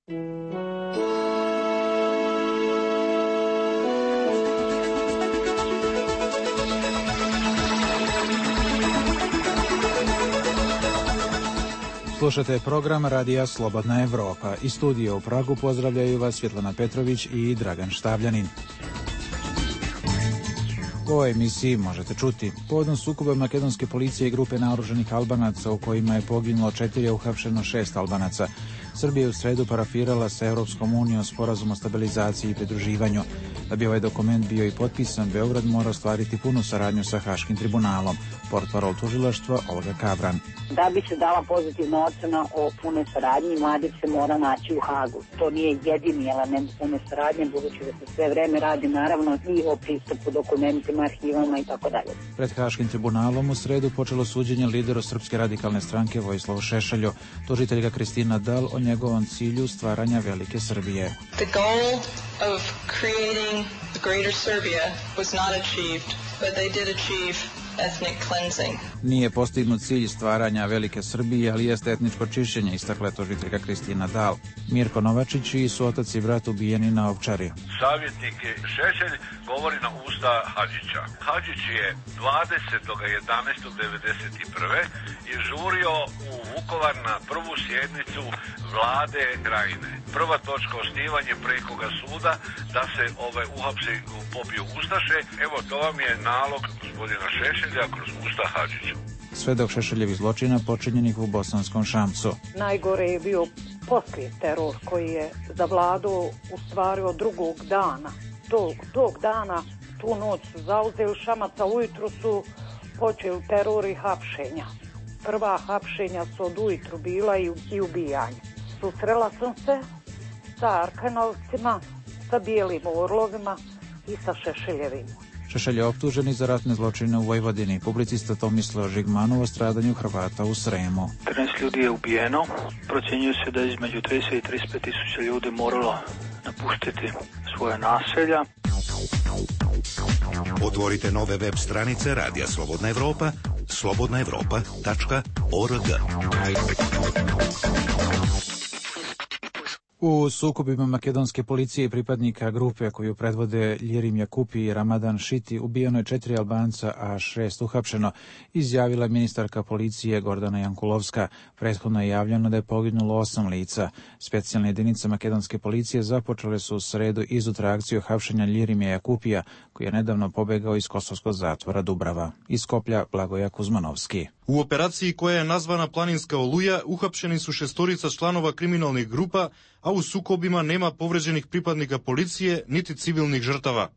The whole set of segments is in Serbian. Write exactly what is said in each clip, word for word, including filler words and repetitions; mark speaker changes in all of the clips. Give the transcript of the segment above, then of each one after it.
Speaker 1: Slušate program Radija Slobodna Evropa. Iz studija u Pragu pozdravljaju vas Svjetlana Petrović i Dragan Štavljanin. U ovoj emisiji možete čuti povodom sukoba makedonske policije i grupe naoružanih Albanaca u kojima je poginulo četiri, a uhapšeno šest Albanaca. Srbija je u sredu parafirala sa Europskom unijom sporazum o stabilizaciji i pridruživanju. Da bi ovaj dokument bio i potpisan, Beograd mora ostvariti punu saradnju sa Haškim tribunalom. Portparol tužilaštva Olga Kabran.
Speaker 2: Da bi se dala pozitivna ocena o punoj saradnji, mladić se mora naći u Hagu. To nije jedini element pune saradnje, budući da se sve vreme radi naravno i o pristupu dokumentima, arhivama i tako dalje.
Speaker 1: Pred Haškim tribunalom u sredu počelo suđenje lideru Srpske radikalne stranke Vojislavu Šešelju. Tužiteljka Kristina Dal o njegovom cilju stvaranja velike Srbije.
Speaker 3: The goal of creating the greater Serbia was not achieved, but they did achieve ethnic cleansing.
Speaker 1: Nije postignut cilj stvaranja velike Srbije, ali jeste etničko čišćenje, istakla je tužiteljka Kristina Dal. Mirko Novačić i su otac i brat ubijeni na Ovčari.
Speaker 4: Savjetnik Šešelj govori na usta Hadžića. Hadžić je dvadesetog jedanaestog devedeset prve žurio u Vukovar na prvu sjednicu vlade Krajine. Prva točka osnivanje prekoga suda da se ove uhapse pobiju ustaše. Evo, to vam je nalog gospodina Šešelja kroz usta Hadžića.
Speaker 1: Svedok Šešeljevih zločina počinjenih u Bosanskom Šamcu.
Speaker 2: Najgore je bio poslije teror koji je zavladao u stvari od drugog dana. Tog, tog dana, tu noć su zauzeli Šamaca, ujutru su počeli terori hapšenja. Prva hapšenja su od ujutru bila i, i ubijanja. Susrela sam se sa Arkanovcima, sa Bijelim orlovima i sa Šešeljevim.
Speaker 1: Šešelj je optužen za ratne zločine u Vojvodini. Publicista Tomislav Žigmanov o stradanju Hrvata u Sremu.
Speaker 5: trinaest ljudi je ubijeno. Procjenjuje se da je između trideset i trideset pet tisuća ljudi moralo napustiti svoje naselja.
Speaker 6: Otvorite nove web stranice Radija Slobodna Evropa, slobodna evropa tačka org.
Speaker 1: U sukobima makedonske policije i pripadnika grupe koju predvode Ljerim Jakupi i Ramadan Šiti ubijeno je četiri Albanca, a šest uhapšeno, izjavila ministarka policije Gordana Jankulovska. Prethodno je javljeno da je poginulo osam lica. Specijalne jedinice makedonske policije započele su u sredu izutra akciju hapšenja Ljerimija Jakupija, koji je nedavno pobegao iz kosovskog zatvora Dubrava. Iz Skoplja Blagoja Kuzmanovski.
Speaker 7: U operaciji koja je nazvana Planinska oluja uhapšeni su šestorica članova kriminalnih grupa, a u sukobima nema povređenih pripadnika policije niti civilnih žrtava.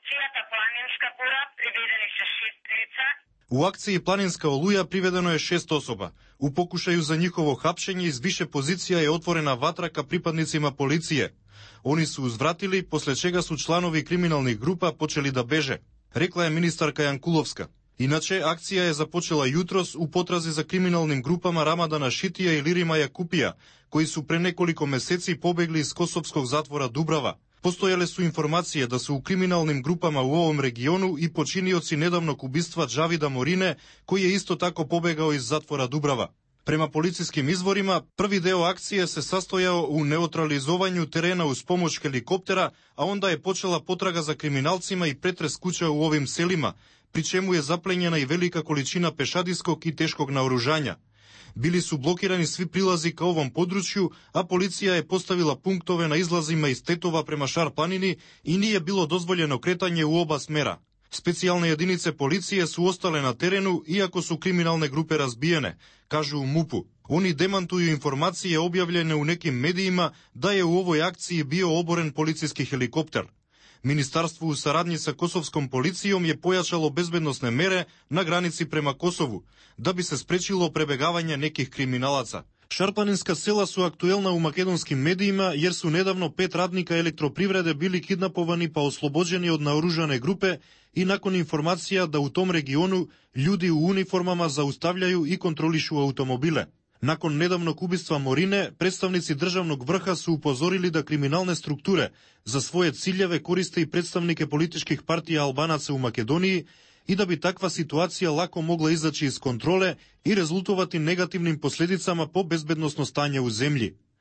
Speaker 7: U akciji Planinska oluja privedeno je šest osoba. U pokušaju za njihovo hapšenje iz više pozicija je otvorena vatra ka pripadnicima policije. Oni su uzvratili, posle čega su članovi kriminalnih grupa počeli da beže, rekla je ministarka Jankulovska. Inače, akcija je započela jutros u potrazi za kriminalnim grupama Ramadana Šitija i Lirima Jakupija, koji su pre nekoliko meseci pobegli iz kosovskog zatvora Dubrava. Postojale su informacije da su u kriminalnim grupama u ovom regionu i počinioci nedavnog ubistva Džavida Morine, koji je isto tako pobegao iz zatvora Dubrava. Prema policijskim izvorima, prvi deo akcije se sastojao u neutralizovanju terena uz pomoć helikoptera, a onda je počela potraga za kriminalcima i pretres kuća u ovim selima, pri čemu je zaplenjena i velika količina pešadijskog i teškog naoružanja. Bili su blokirani svi prilazi ka ovom području, a policija je postavila punktove na izlazima iz Tetova prema Šar planini i nije bilo dozvoljeno kretanje u oba smera. Specijalne jedinice policije su ostale na terenu, iako su kriminalne grupe razbijene, kažu u MUP-u. Oni demantuju informacije objavljene u nekim medijima da je u ovoj akciji bio oboren policijski helikopter. Ministarstvo u saradnji sa kosovskom policijom je pojačalo bezbednosne mere na granici prema Kosovu, da bi se sprečilo prebegavanje nekih kriminalaca. Šarplaninska sela su aktuelna u makedonskim medijima jer su nedavno pet radnika elektroprivrede bili kidnapovani pa oslobođeni od naoružane grupe i nakon informacija da u tom regionu ljudi u uniformama zaustavljaju i kontrolišu automobile. Nakon nedavnog ubistva Morine, predstavnici državnog vrha su upozorili da kriminalne strukture za svoje ciljeve koriste i predstavnike političkih partija Albanaca u Makedoniji i da bi takva situacija lako mogla izaći iz kontrole i rezultovati negativnim posljedicama po bezbednosno stanje u zemlji.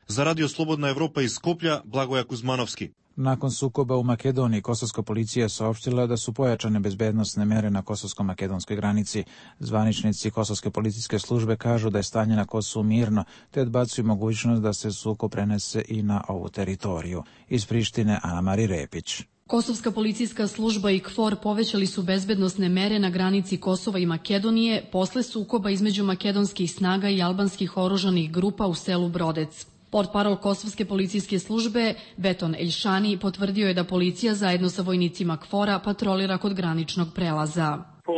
Speaker 7: За Радио Слободна Европа iz Skoplja, Blagoja Kuzmanovski.
Speaker 1: Nakon sukoba u Makedoniji, kosovska policija saopštila da su pojačane bezbednosne mere na kosovsko-makedonskoj granici. Zvaničnici kosovske policijske službe kažu da je stanje na Kosovu mirno, te odbacuju mogućnost da se sukob prenese i na ovu teritoriju. Iz Prištine, Ana Mari Repić.
Speaker 8: Kosovska policijska služba i KFOR povećali su bezbednosne mere na granici Kosova i Makedonije posle sukoba između makedonskih snaga i albanskih oružanih grupa u selu Brodec. Portparol Kosovske policijske službe Beton Elšani potvrdio je da policija zajedno sa vojnicima KFOR-a patrolira kod graničnog prelaza.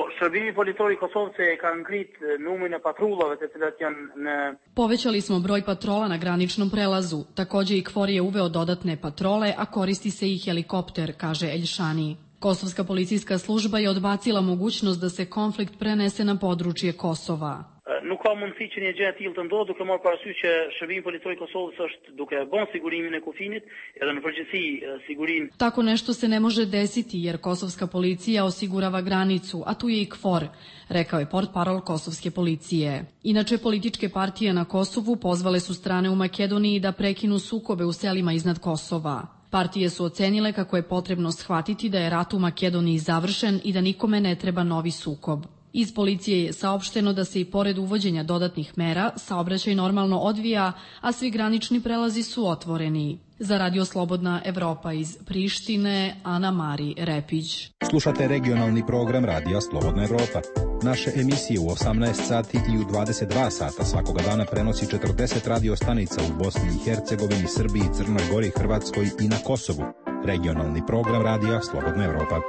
Speaker 8: Povećali smo broj patrola na graničnom prelazu. Takođe i KFOR je uveo dodatne patrole, a koristi se i helikopter, kaže Elšani. Kosovska policijska služba je odbacila mogućnost da se konflikt prenese na područje Kosova.
Speaker 9: Nuk ka mundësi që një gjë e tillë të ndodhë, duke marrë parasysh që Shërbimi Politor i Kosovës është duke bën sigurimin e kufinit, edhe në përgjithësi sigurinë.
Speaker 8: Tako nešto se ne može desiti jer kosovska policija osigurava granicu, a tu je i KFOR, rekao je portparol kosovske policije. Inače, političke partije na Kosovu pozvale su strane u Makedoniji da prekinu sukobe u selima iznad Kosova. Partije su ocenile kako je potrebno shvatiti da je rat u Makedoniji završen i da nikome ne treba novi sukob. Iz policije je saopšteno da se i pored uvođenja dodatnih mera saobraćaj normalno odvija, a svi granični prelazi su otvoreni. Za Radio Slobodna Evropa iz Prištine, Ana Mari Repić.
Speaker 10: Slušate regionalni program Radija Slobodna Evropa. Naše emisije u osamnaest sati i u dvadeset dva sata svakoga dana prenosi četrdeset radio stanica u Bosni i Hercegovini, Srbiji, Crnoj Gori, Hrvatskoj i na Kosovu. Regionalni program Radija Slobodna Evropa.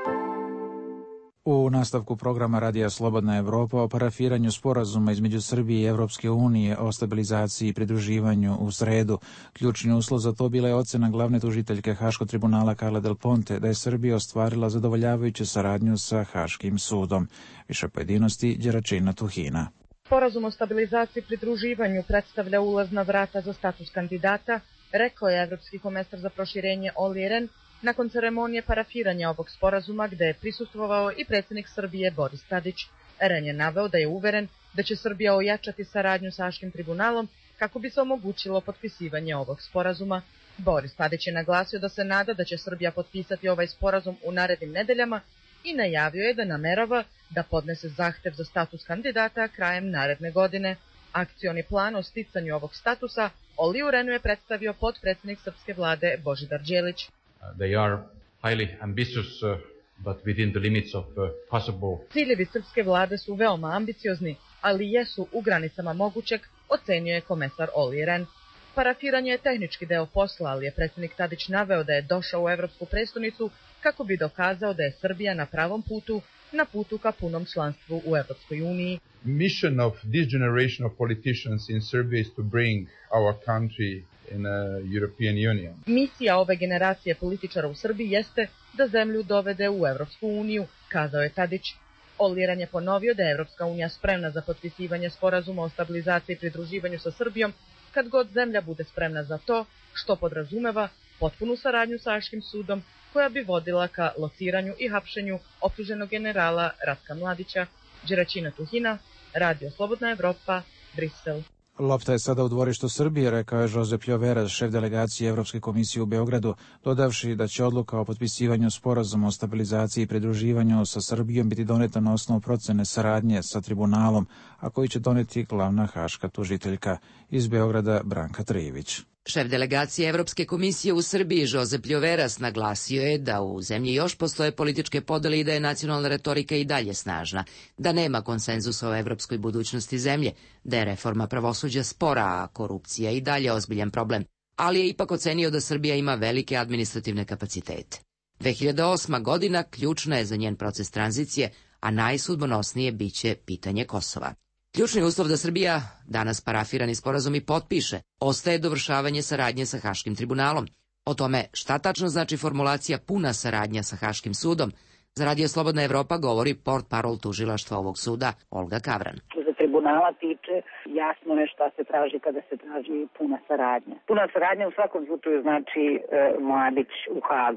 Speaker 1: U nastavku programa Radija Slobodna Evropa o parafiranju sporazuma između Srbije i Evropske unije o stabilizaciji i pridruživanju u sredu. Ključni uslov za to bila je ocena glavne tužiteljke Haškog tribunala Carla Del Ponte da je Srbija ostvarila zadovoljavajuću saradnju sa Haškim sudom. Više pojedinosti Đeračina Tuhina.
Speaker 11: Sporazum o stabilizaciji i pridruživanju predstavlja ulazna vrata za status kandidata, rekao je evropski komesar za proširenje Olli Rehn nakon ceremonije parafiranja ovog sporazuma gde je prisustvovao i predsjednik Srbije Boris Tadić. Rehn je naveo da je uveren da će Srbija ojačati saradnju sa Haškim tribunalom kako bi se omogućilo potpisivanje ovog sporazuma. Boris Tadić je naglasio da se nada da će Srbija potpisati ovaj sporazum u narednim nedeljama i najavio je da namerava da podnese zahtev za status kandidata krajem naredne godine. Akcioni plan o sticanju ovog statusa Olliju Rehnu je predstavio potpredsjednik srpske vlade Božidar Đelić.
Speaker 12: They are highly ambitious, uh, but within the limits of uh, possible.
Speaker 11: Ciljevi srpske vlade su veoma ambiciozni, ali jesu u granicama mogućeg, ocenio je komesar Olli Rehn. Parafiranje je tehnički deo posla, ali je predsjednik Tadić naveo da je došao u evropsku prestonicu kako bi dokazao da je Srbija na pravom putu, na putu ka punom članstvu u Evropskoj uniji.
Speaker 13: Mission of this generation of politicians in Serbia is to bring our country in a European Union.
Speaker 11: Misija ove generacije političara u Srbiji jeste da zemlju dovede u Evropsku uniju, kazao je Tadić. Olli Rehn je ponovio da je Evropska unija spremna za potpisivanje sporazuma o stabilizaciji i pridruživanju sa Srbijom kad god zemlja bude spremna za to, što podrazumeva potpunu saradnju sa Haškim sudom koja bi vodila ka lociranju i hapšenju optuženog generala Ratka Mladića. Đeračina Tuhina, Radio Slobodna Evropa, Brisel.
Speaker 1: Lopta je sada u dvorištu Srbije, rekao je Josep Ljoveras, šef delegacije Evropske komisije u Beogradu, dodavši da će odluka o potpisivanju sporazuma o stabilizaciji i pridruživanju sa Srbijom biti doneta na osnovu procene saradnje sa tribunalom, a koji će doneti glavna haška tužiteljka. Iz Beograda Branka Trijević.
Speaker 14: Šef delegacije Evropske komisije u Srbiji Josep Ljoveras naglasio je da u zemlji još postoje političke podele i da je nacionalna retorika i dalje snažna, da nema konsenzusa o evropskoj budućnosti zemlje, da je reforma pravosuđa spora, a korupcija i dalje ozbiljan problem, ali je ipak ocenio da Srbija ima velike administrativne kapacitete. dve hiljade osma godina ključna je za njen proces tranzicije, a najsudbonosnije biće pitanje Kosova. Ključni uslov da Srbija danas parafirani sporazum i potpiše ostaje dovršavanje saradnje sa Haškim tribunalom. O tome šta tačno znači formulacija puna saradnja sa Haškim sudom, za Radio Slobodna Evropa govori portparol tužilaštva ovog suda Olga Kavran.
Speaker 15: Što se tribunala tiče, jasno je šta se traži kada se traži puna saradnja. Puna saradnja u svakom slučaju znači e, Mladić u Hagu.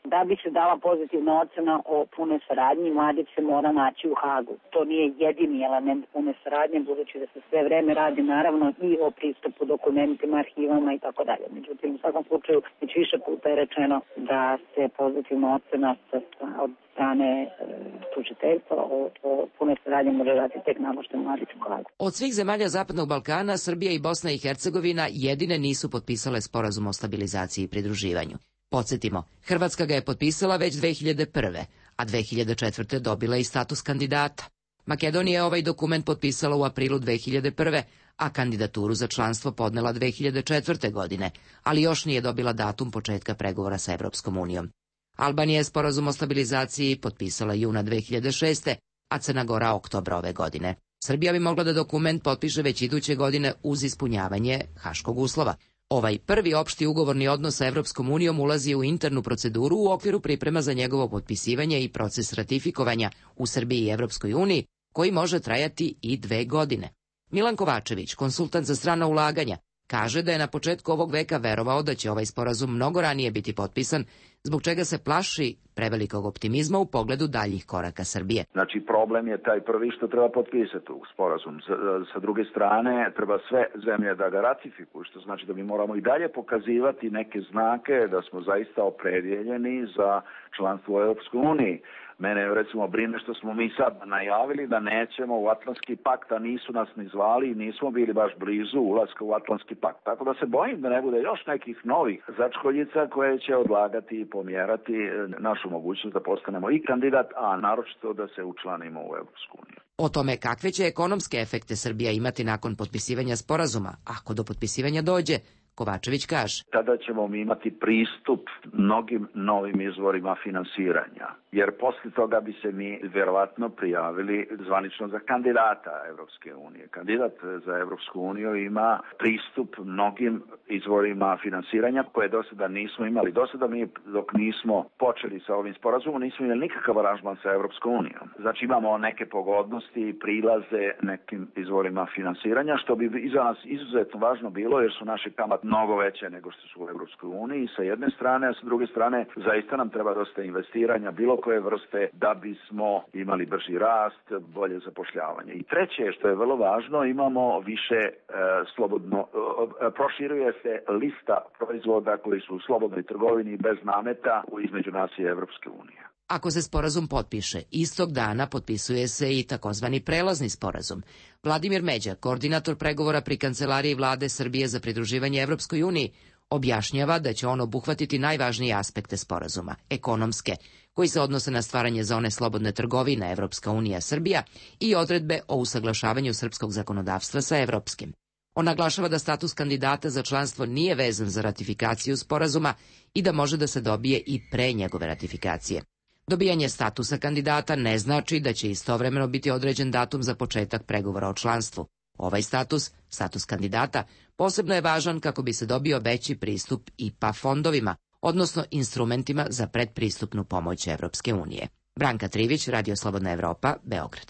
Speaker 15: Da bi se dala pozitivna ocena o pune saradnji, mladić se mora naći u Hagu. To nije jedini element pune saradnje, budući da se sve vreme radi naravno i o pristupu dokumentima, arhivama i tako dalje. Međutim, u svakom slučaju, već više puta je rečeno da se pozitivna ocena od strane e, tužiteljstva o, o pune saradnje može dati tek nakon što je mladić u Hagu.
Speaker 14: Od svih zemalja Zapadnog Balkana, Srbija i Bosna i Hercegovina jedine nisu potpisale sporazum o stabilizaciji i pridruživanju. Podsjetimo, Hrvatska ga je potpisala već dve hiljade prve. a dve hiljade četvrte dobila i status kandidata. Makedonija je ovaj dokument potpisala u aprilu dve hiljade prve. a kandidaturu za članstvo podnela dve hiljade četvrte. godine, ali još nije dobila datum početka pregovora sa Evropskom unijom. Albanija je sporazum o stabilizaciji potpisala juna dve hiljade šeste. a Crna Gora oktobra ove godine. Srbija bi mogla da dokument potpiše već iduće godine uz ispunjavanje haškog uslova. Ovaj prvi opšti ugovorni odnos sa Evropskom unijom ulazi u internu proceduru u okviru priprema za njegovo potpisivanje i proces ratifikovanja u Srbiji i Evropskoj uniji, koji može trajati i dve godine. Milan Kovačević, konsultant za strana ulaganja, kaže da je na početku ovog veka verovao da će ovaj sporazum mnogo ranije biti potpisan, zbog čega se plaši prevelikog optimizma u pogledu daljih koraka Srbije.
Speaker 16: Znači, problem je taj prvi što treba potpisati u sporazum. Sa, sa druge strane, treba sve zemlje da ga ratifikuju, što znači da mi moramo i dalje pokazivati neke znake da smo zaista opredjeljeni za članstvo u Europskoj uniji. Mene, recimo, brine što smo mi sad najavili da nećemo u Atlantski pakt, a nisu nas ni zvali i nismo bili baš blizu ulaska u Atlantski pakt. Tako da se bojim da ne bude još nekih novih začkoljica koje će odlagati i pomjerati našu mogućnost da postanemo i kandidat, a naročito da se učlanimo u Evropsku uniju.
Speaker 14: O tome kakve će ekonomske efekte Srbija imati nakon potpisivanja sporazuma, ako do potpisivanja dođe, Kovačević kaže.
Speaker 16: Tada ćemo mi imati pristup mnogim novim izvorima finansiranja, jer posle toga bi se mi vjerovatno prijavili zvanično za kandidata Evropske unije. Kandidat za Evropsku uniju ima pristup mnogim izvorima finansiranja koje do sada nismo imali. Do sada mi, dok nismo počeli sa ovim sporazumom, nismo imali nikakav aranžman sa Evropskom unijom. Znači imamo neke pogodnosti i prilaze nekim izvorima finansiranja, što bi i za nas izuzetno važno bilo, jer su naše kamate mnogo veće nego što su u Evropskoj uniji sa jedne strane, a sa druge strane zaista nam treba dosta investiranja bilo koje vrste da bismo imali brži rast, bolje zapošljavanje. I treće, što je vrlo važno, imamo više e, slobodno, e, proširuje se lista proizvoda koji su u slobodnoj trgovini bez nameta između nas i Evropske unije.
Speaker 14: Ako se sporazum potpiše, istog dana potpisuje se i takozvani prelazni sporazum. Vladimir Međa, koordinator pregovora pri Kancelariji Vlade Srbije za pridruživanje Evropskoj uniji, objašnjava da će on obuhvatiti najvažnije aspekte sporazuma, ekonomske, koji se odnose na stvaranje zone slobodne trgovine Evropska unija Srbija i odredbe o usaglašavanju srpskog zakonodavstva sa evropskim. On naglašava da status kandidata za članstvo nije vezan za ratifikaciju sporazuma i da može da se dobije i pre njegove ratifikacije. Dobijanje statusa kandidata ne znači da će istovremeno biti određen datum za početak pregovora o članstvu. Ovaj status, status kandidata, posebno je važan kako bi se dobio veći pristup I P A fondovima, odnosno instrumentima za predpristupnu pomoć Evropske unije. Branka Trivić, Radio Slobodna Evropa, Beograd.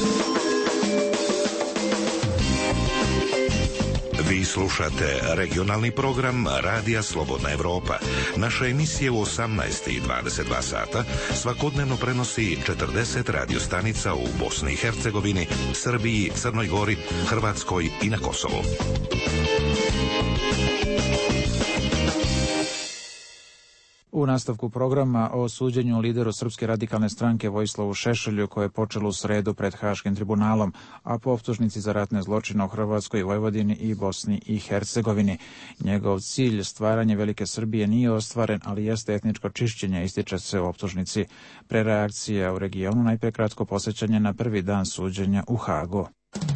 Speaker 6: Vi slušate regionalni program Radija Slobodna Evropa. Naša emisija u osamnaest i dvadeset dva sata svakodnevno prenosi četrdeset radio stanica u Bosni i Hercegovini, Srbiji, Crnoj Gori, Hrvatskoj i na Kosovu.
Speaker 1: U nastavku programa o suđenju lideru Srpske radikalne stranke Vojislavu Šešelju, koje je počelo u sredu pred Haškim tribunalom, a po optužnici za ratne zločine u Hrvatskoj, Vojvodini i Bosni i Hercegovini. Njegov cilj, stvaranje Velike Srbije, nije ostvaren, ali jeste etničko čišćenje, ističe se u optužnici. Pre reakcija u regionu, najpre kratko posjećanje na prvi dan suđenja u Hagu.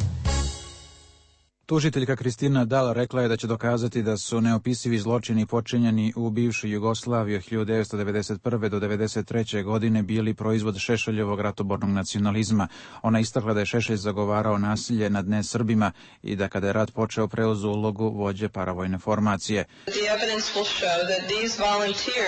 Speaker 1: Tužiteljka Kristina Dal rekla je da će dokazati da su neopisivi zločini počinjeni u bivšoj Jugoslaviji od hiljadu devetsto devedeset prve do devedeset treće. godine bili proizvod Šešeljevog ratobornog nacionalizma. Ona istakla da je Šešelj zagovarao nasilje nad nesrbima i da kada je rat počeo preuzeo ulogu vođe paravojne formacije.
Speaker 3: The evidence will show that these volunteers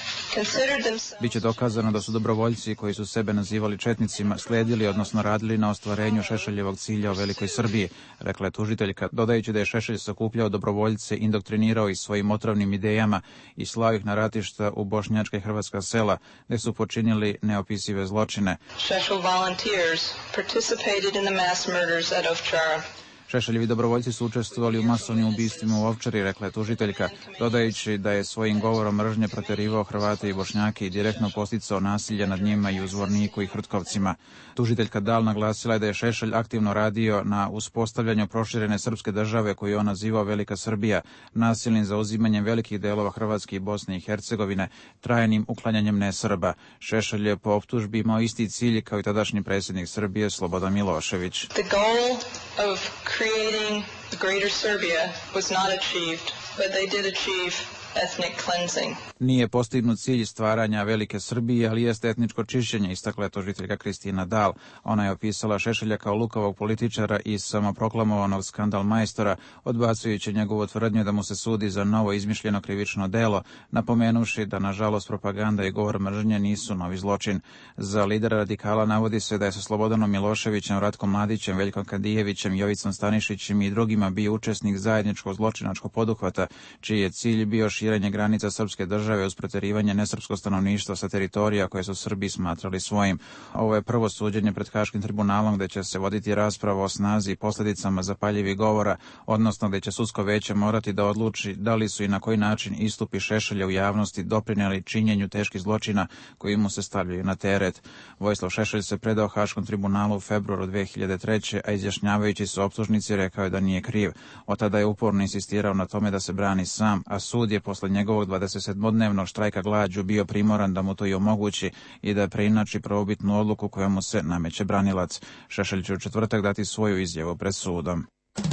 Speaker 1: Biće dokazano da su dobrovoljci koji su sebe nazivali četnicima slijedili, odnosno radili na ostvarenju Šešeljevog cilja o Velikoj Srbiji, rekla je tužiteljka, dodajući da je Šešelj sakupljao dobrovoljce, indoktrinirao ih svojim otrovnim idejama i slao ih na ratišta u bošnjačka i hrvatska sela, gde su počinili neopisive zločine.
Speaker 3: Šešelj volunteers participated in the mass murders at Ovčara.
Speaker 1: Šešeljevi dobrovoljci su učestvovali u masovnim ubistvima u Ovčari, rekla je tužiteljka, dodajući da je svojim govorom mržnje proterivao Hrvate i Bošnjake i direktno posticao nasilje nad njima i u Zvorniku i Hrtkovcima. Tužiteljka Dal naglasila je da je Šešelj aktivno radio na uspostavljanju proširene srpske države koju je on nazivao Velika Srbija, nasilnim zauzimanjem velikih delova Hrvatske i Bosne i Hercegovine, trajnim uklanjanjem nesrba. Šešelj je po optužbi imao isti cilj kao i tadašnji predsjednik Srbije Slobodan Milošević.
Speaker 3: The goal of creating the Greater Serbia was not achieved, but they did achieve ethnic cleansing.
Speaker 1: Nije postignut cilj stvaranja Velike Srbije, ali jeste etničko čišćenje, istakla je tužiteljka Kristina Dal. Ona je opisala Šešelja kao lukavog političara i samoproklamovanog skandal majstora, odbacujući njegovu tvrdnju da mu se sudi za novo izmišljeno krivično delo, napomenuši da nažalost propaganda i govor mržnje nisu novi zločin. Za lidera radikala navodi se da je sa Slobodanom Miloševićem, Ratkom Mladićem, Veljkom Kadijevićem, Jovicom Stanišićem i drugima bio učesnik zajedničkog zločinačkog poduhvata, čiji je cilj bio širenje granica srpske države uz proterivanje nesrpskog stanovništva sa teritorija koje su Srbi smatrali svojim. Ovo je prvo suđenje pred Haškim tribunalom gde će se voditi rasprava o snazi i posljedicama zapaljivih govora, odnosno gde će sudsko veće morati da odluči da li su i na koji način istupi Šešelja u javnosti doprinijeli činjenju teških zločina koji mu se stavljaju na teret. Vojislav Šešelj se predao Haškom tribunalu u februaru dve hiljade treće. a izjašnjavajući se optužnici rekao je da nije kriv. Od tada je uporno insistirao na tome da se brani sam, a sud je posle njegovog dvadesetsedmodnevnog štrajka glađu bio primoran da mu to i omogući i da preinači prvobitnu odluku kojom se nameće branilac. Šešelj će u četvrtak dati svoju izjavu pred sudom.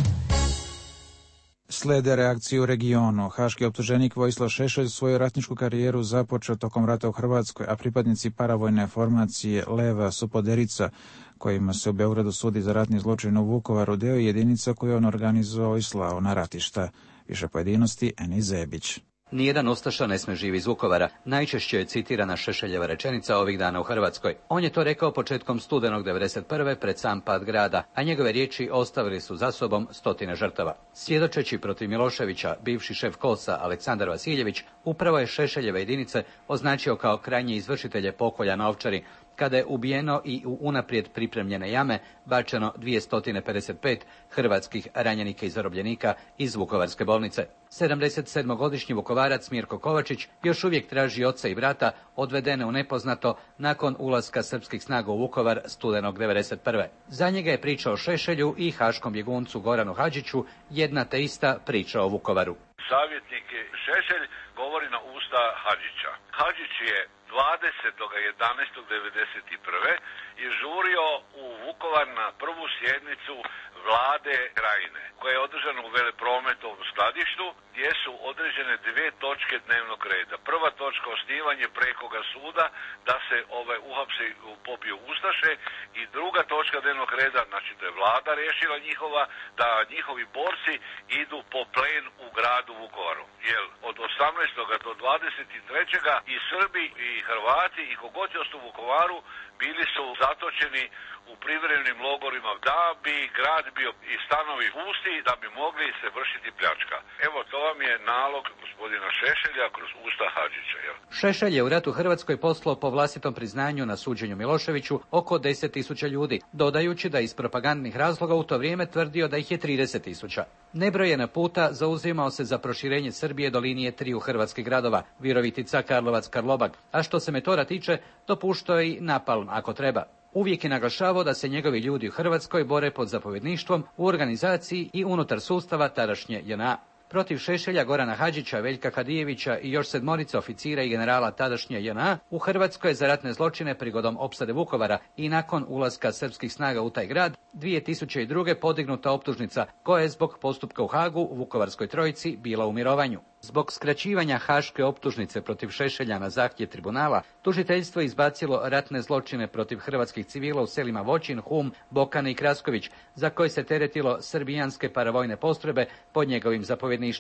Speaker 1: Slede reakcije u regionu. Haški optuženik Vojislav Šešelj svoju ratničku karijeru započeo tokom rata u Hrvatskoj, a pripadnici paravojne formacije Leva Supoderica, kojima se u Beogradu sudi za ratni zločin u Vukovaru, deo jedinica koju on organizovao i slao na ratišta. Više pojedinosti Eni Zebić.
Speaker 17: Nijedan ustaša ne sme živi iz Vukovara, najčešće je citirana Šešeljeva rečenica ovih dana u Hrvatskoj. On je to rekao početkom studenog devedeset prve pred sam pad grada, a njegove riječi ostavili su za sobom stotine žrtava. Svjedočeći protiv Miloševića, bivši šef Kosa Aleksandar Vasiljević upravo je Šešeljeve jedinice označio kao krajnje izvršitelje pokolja na Ovčari, kada je ubijeno i u unaprijed pripremljene jame bačeno dvjesto pedeset pet hrvatskih ranjenika i zarobljenika iz Vukovarske bolnice. sedamdesetsedmogodišnji Vukovarac Mirko Kovačić još uvijek traži oca i brata odvedene u nepoznato nakon ulaska srpskih snaga u Vukovar studenog devedeset prve. Za njega je priča o Šešelju i haškom bjeguncu Goranu Hadžiću jedna te ista priča o Vukovaru.
Speaker 4: Savjetnik Šešelj govori na usta Hadžića. Hadžić je dvadesetog jedanaestog devedeset prve je žurio u Vukovar na prvu sjednicu vlade Krajine, koja je održana u Veleprometovom skladištu, gdje su određene dvije točke dnevnog reda. Prva točka osnivanje prekoga suda, da se ovaj uhapsi pobiju ustaše, i druga točka dnevnog reda, znači da je vlada rješila njihova, da njihovi borci idu po plen u gradu Vukovaru. Jer od osamnaestog do dvadeset trećeg i Srbi i Hrvati i kogod je ostao u Vukovaru bili su zatočeni u privremenim logorima da bi grad bio i stanovi pusti, da bi mogli se vršiti pljačka. Evo, to vam je nalog gospodina Šešelja kroz usta Hadžića. Jel?
Speaker 17: Šešelj je u ratu Hrvatskoj poslao po vlastitom priznanju na suđenju Miloševiću oko deset tisuća ljudi, dodajući da iz propagandnih razloga u to vrijeme tvrdio da ih je trideset tisuća. Nebrojena puta zauzimao se za proširenje Srbije do linije triju hrvatskih gradova, Virovitica, Karlovac, Karlobag, a što se metoda tiče, dopuštao je i napalm ako treba. Uvijek je naglašavao da se njegovi ljudi u Hrvatskoj bore pod zapovjedništvom u organizaciji i unutar sustava tadašnje J N A. Protiv Šešelja, Gorana Hadžića, Veljka Kadijevića i još sedmorica oficira i generala tadašnje J N A u Hrvatskoj je za ratne zločine prigodom opsade Vukovara i nakon ulaska srpskih snaga u taj grad dvije tisuće druge podignuta optužnica koja je zbog postupka u Hagu u Vukovarskoj trojici bila u mirovanju. Zbog skraćivanja haške optužnice protiv Šešelja na zahtjev tribunala, tužiteljstvo je izbacilo ratne zločine protiv hrvatskih civila u selima Voćin, Hum, Bokane i Krasković, za koje se teretilo srbijanske paravojne postrojbe pod njegovim zapovjedništvom.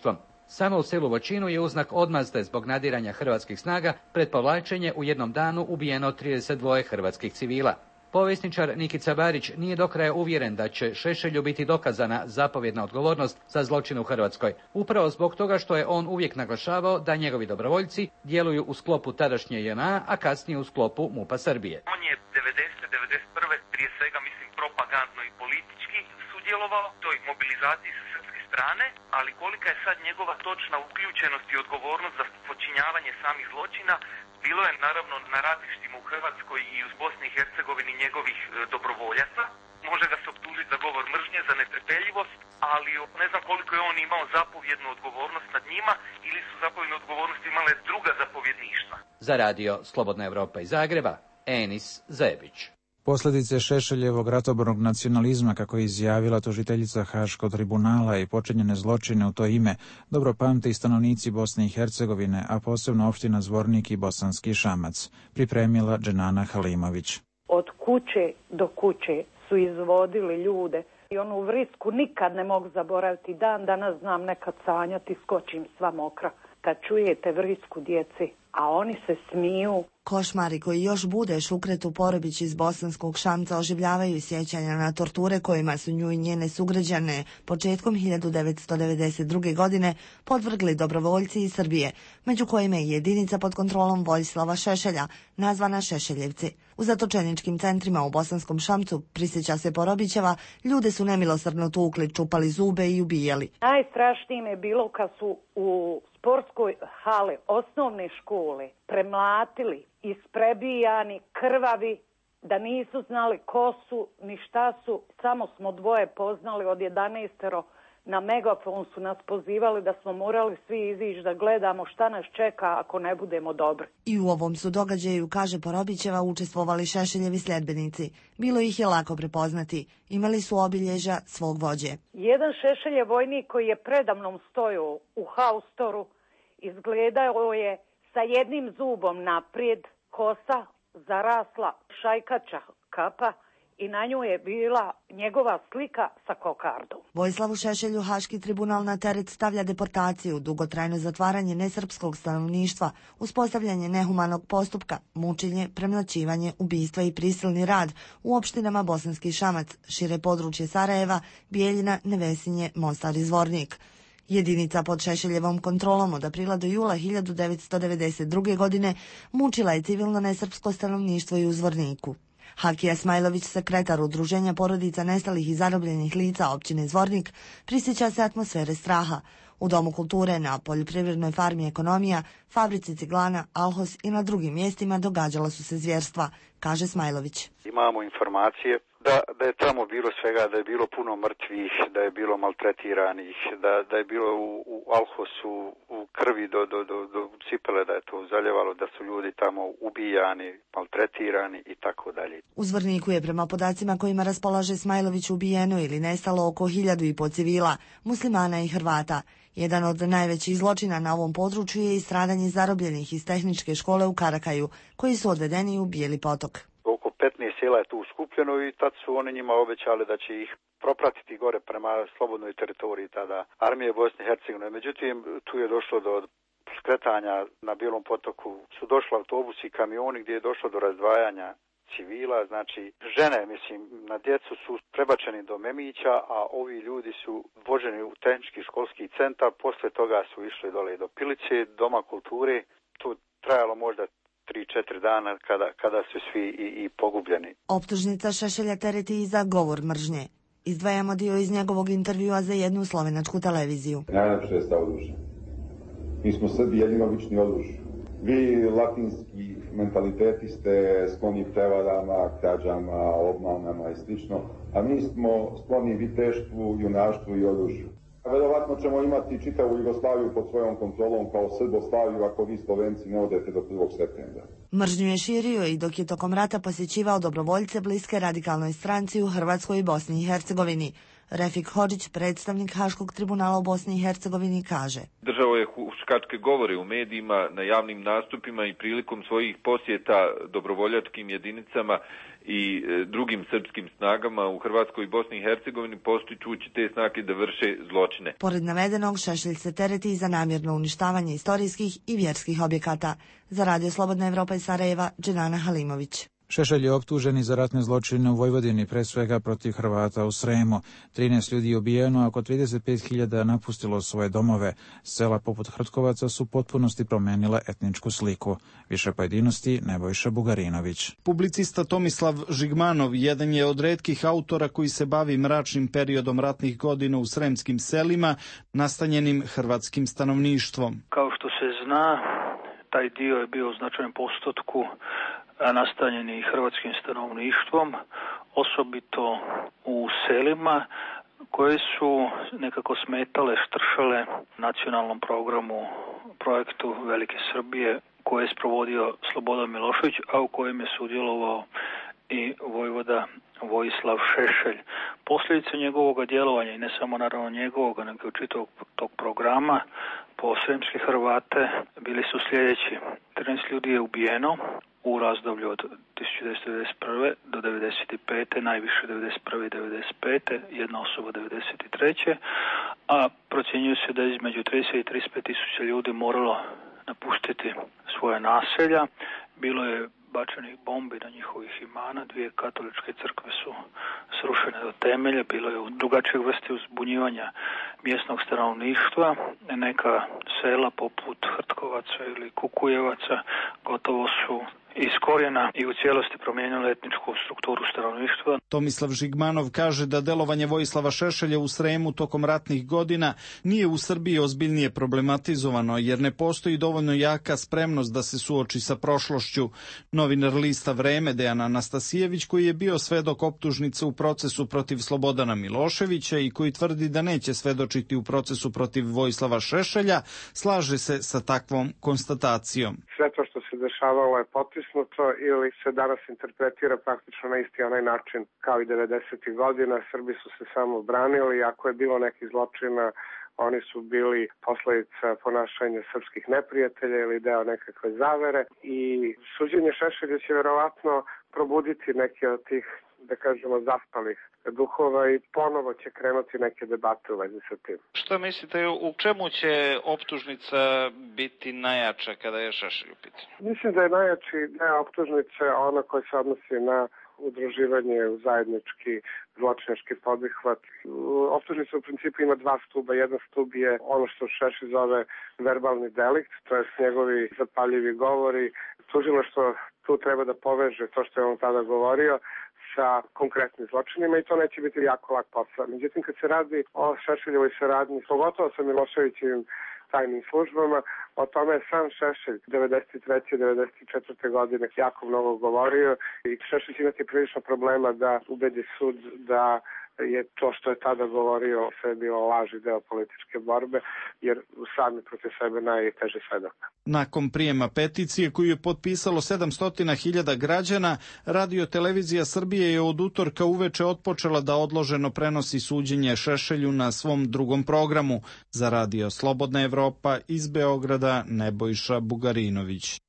Speaker 17: Samo u selu Voćinu je uznak odmazde zbog nadiranja hrvatskih snaga pred povlačenje u jednom danu ubijeno trideset dva hrvatskih civila. Povjesničar Nikica Barić nije do kraja uvjeren da će Šešelju biti dokazana zapovjedna odgovornost za zločin u Hrvatskoj, upravo zbog toga što je on uvijek naglašavao da njegovi dobrovoljci djeluju u sklopu tadašnje J N A, a kasnije u sklopu MUP-a Srbije.
Speaker 18: On je devedesete devedeset prve prije svega mislim propagandno i politički sudjelovao toj mobilizaciji sa srpske strane, ali kolika je sad njegova točna uključenost i odgovornost za počinjavanje samih zločina, bilo je naravno na ratištima u Hrvatskoj i u Bosni i Hercegovini njegovih e, dobrovoljaca. Može ga se optužiti za govor mržnje, za netrpeljivost, ali ne znam koliko je on imao zapovjednu odgovornost nad njima ili su zapovjednu odgovornost imale druga zapovjedništva.
Speaker 17: Za radio Slobodna Evropa iz Zagreba, Enis Zebić.
Speaker 1: Posljedice Šešeljevog ratobornog nacionalizma, kako je izjavila tužiteljica Haškog tribunala, i počinjene zločine u to ime dobro pamte i stanovnici Bosne i Hercegovine, a posebno opština Zvornik i Bosanski Šamac, pripremila Dženana Halimović.
Speaker 2: Od kuće do kuće su izvodili ljude i onu vrisku nikad ne mogu zaboraviti. Dan danas znam nekad sanjati, skočim sva mokra kad čujete vrisku djeci, a oni se smiju.
Speaker 19: Košmari koji još bude Šukretu Porobić iz Bosanskog Šamca oživljavaju sjećanja na torture kojima su nju i njene sugrađane početkom hiljadu devetsto devedeset druge. godine podvrgli dobrovoljci iz Srbije, među kojima je jedinica pod kontrolom Vojislava Šešelja, nazvana Šešeljevci. U zatočeničkim centrima u Bosanskom Šamcu, prisjeća se Porobićeva, ljude su nemilosrdno tukli, čupali zube i ubijali.
Speaker 2: Najstrašnije mi je bilo kad su u sportskoj hali osnovne škole premlatili, isprebijani, krvavi, da nisu znali ko su ni šta su. Samo smo dvoje poznali od jedanaestero. Na megafon su nas pozivali da smo morali svi izići da gledamo šta nas čeka ako ne budemo dobri.
Speaker 19: I u ovom su događaju, kaže Porobićeva, učestvovali Šešeljevi sljedbenici. Bilo ih je lako prepoznati. Imali su obilježja svog vođe.
Speaker 2: Jedan Šešeljev vojnik koji je predamnom stojao u haustoru, izgledao je sa jednim zubom naprijed, kosa zarasla, šajkača kapa, i na nju je bila njegova slika sa kokardom.
Speaker 19: Vojislavu Šešelju Haški tribunal na teret stavlja deportaciju, dugotrajno zatvaranje nesrpskog stanovništva, uspostavljanje nehumanog postupka, mučenje, premlaćivanje, ubistva i prisilni rad u opštinama Bosanski Šamac, šire područje Sarajeva, Bijeljina, Nevesinje, Mostar i Zvornik. Jedinica pod Šešeljevom kontrolom od aprila do jula hiljadu devetsto devedeset druge. godine mučila je civilno nesrpsko stanovništvo i u Zvorniku. Hakija Smajlović, sekretar Udruženja porodica nestalih i zarobljenih lica općine Zvornik, prisjeća se atmosfere straha. U Domu kulture, na poljoprivrednoj farmi Ekonomija, fabrici ciglana, Alhos i na drugim mjestima događala su se zvjerstva, kaže Smajlović.
Speaker 20: Imamo informacije da, da je tamo bilo svega, da je bilo puno mrtvih, da je bilo maltretiranih, da, da je bilo u, u Alhosu u krvi do, do, do, do cipele, da je to zaljevalo, da su ljudi tamo ubijani, maltretirani i tako dalje.
Speaker 19: U Zvorniku je prema podacima kojima raspolaže Smajlović ubijeno ili nestalo oko hiljadu i po civila, muslimana i Hrvata. Jedan od najvećih zločina na ovom području je i stradanje zarobljenih iz tehničke škole u Karakaju, koji su odvedeni u Bijeli potok.
Speaker 20: Oko petnaest sela je tu skupljeno i tad su oni njima obećali da će ih propratiti gore prema slobodnoj teritoriji tada armije Bosne i Hercegovine. Međutim, tu je došlo do skretanja na Bijelom potoku. Su došli autobusi i kamioni gdje je došlo do razdvajanja civila, znači žene, mislim, na djecu su prebačeni do Memića, a ovi ljudi su voženi u tehnički školski centar, posle toga su išli dole do Pilice, Doma kulture, tu trajalo možda tri četiri dana kada, kada su svi i, i pogubljeni.
Speaker 19: Optužnica Šešelja tereti i za govor mržnje. Izdvajamo dio iz njegovog intervjua za jednu slovenačku televiziju.
Speaker 21: Najlepše je stav duše. Mi smo Srbi jedino obični oduš. Vi latinski mentaliteti ste skloni prevarama, krađama, obmanama i slično, a mi smo skloni viteštvu, junaštvu i odušju. Verovatno ćemo imati čitavu Jugoslaviju pod svojom kontrolom kao Srboslaviju ako vi Slovenci ne odete do prvog septembra.
Speaker 19: Mržnju je širio i dok je tokom rata posjećivao dobrovoljce bliske radikalnoj stranci u Hrvatskoj i Bosni i Hercegovini. Refik Hodžić, predstavnik Haškog tribunala u Bosni i Hercegovini, kaže:
Speaker 22: Držao je huškačke govore u medijima, na javnim nastupima i prilikom svojih posjeta dobrovoljačkim jedinicama i drugim srpskim snagama u Hrvatskoj i Bosni i Hercegovini postičući te snage da vrše zločine.
Speaker 19: Pored navedenog, Šešelj se tereti za namjerno uništavanje istorijskih i vjerskih objekata. Za Radio Slobodna Evropa iz Sarajeva, Dženana Halimović.
Speaker 1: Šešelj je optužen za ratne zločine u Vojvodini, pre svega protiv Hrvata u Sremu. trinaest ljudi je ubijeno, a oko trideset pet hiljada napustilo svoje domove. Sela poput Hrtkovaca su u potpunosti promenile etničku sliku. Više pojedinosti Nebojša Bugarinović.
Speaker 5: Publicista Tomislav Žigmanov jedan je od retkih autora koji se bavi mračnim periodom ratnih godina u sremskim selima, nastanjenim hrvatskim stanovništvom.
Speaker 7: Kao što se zna, taj dio je bio u značajnom postotku nastanjeni hrvatskim stanovništvom, osobito u selima koje su nekako smetale, štršale nacionalnom programu, projektu Velike Srbije koje je sprovodio Slobodan Milošević, a u kojem je sudjelovao i vojvoda Vojislav Šešelj. Posljedice njegovog djelovanja, i ne samo naravno njegovog, nego čitavog tog programa po sremske Hrvate bili su sljedeći. trinaest ljudi je ubijeno u razdoblju od tisuću devetsto devedeset prve do devedeset pete, najviše devedeset prve i devedeset pete, jedna osoba devedeset treće, a procjenjuje se da je između trideset i trideset pet tisuća ljudi moralo napustiti svoje naselja. Bilo je bačenih bombi na njihovih imana, dvije katoličke crkve su srušene do temelja, bilo je u drugačijeg vrste uzbunjivanja mjesnog stanovništva, neka sela poput Hrtkovaca ili Kukujevaca gotovo su iz korijena i u cijelosti promijenile etničku strukturu stanovništva.
Speaker 5: Tomislav Žigmanov kaže da delovanje Vojislava Šešelja u Sremu tokom ratnih godina nije u Srbiji ozbiljnije problematizovano, jer ne postoji dovoljno jaka spremnost da se suoči sa prošlošću. Novinar lista Vreme Dejan Anastasijević, koji je bio svedok optužnice u procesu protiv Slobodana Miloševića i koji tvrdi da neće svedočiti u procesu protiv Vojislava Šešelja, slaže se sa takvom konstatacijom.
Speaker 23: Sve to što se dešavalo je potisnuto ili se danas interpretira praktično na isti onaj način kao i devedesetih godina. Srbi su se samo branili, ako je bilo nekih zločina, oni su bili posledica ponašanja srpskih neprijatelja ili deo nekakve zavere i suđenje Šešelja će verovatno probuditi neke od tih, da kažemo, zaspalih duhova i ponovo će krenuti neke debate u vezi sa tim.
Speaker 24: Šta mislite, u čemu će optužnica biti najjača kada je Šešelj u pitanju?
Speaker 23: Mislim da je najjači deo optužnice ono koji se odnosi na udruživanje u zajednički zločinački podvihvat. Optužnica u principu ima dva stuba. Jedan stub je ono što Šešelj zove verbalni delikt, to je njegovi zapaljivi govori. Tužilaštvo tu treba da poveže to što je on tada govorio sa konkretnim zločinima i to neće biti jako lak posao. Međutim, kad se radi o Šešeljevoj saradnji, pogotovo sa Miloševićevim tajnim službama, o tome je sam Šešelj devedeset treće devedeset četvrte godine jako mnogo govorio i Šešelj će imati prilično problema da ubedi sud da je to što je tada govorio sve bilo laži deo političke borbe, jer sami protiv sebe najteže svedoka.
Speaker 5: Nakon prijema peticije koju je potpisalo sedamsto hiljada građana, Radio Televizija Srbije je od utorka uveče otpočela da odloženo prenosi suđenje Šešelju na svom drugom programu. Za Radio Slobodna Evropa iz Beograda, Nebojša Bugarinović.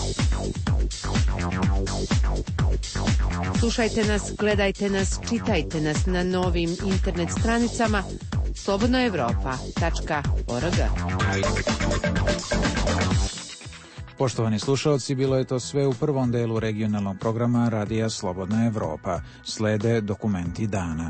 Speaker 25: Slušajte nas, gledajte nas, čitajte nas na novim internet stranicama slobodna evropa tačka org.
Speaker 1: Poštovani slušalci, bilo je to sve u prvom delu regionalnog programa Radija Slobodna Evropa. Slede dokumenti dana.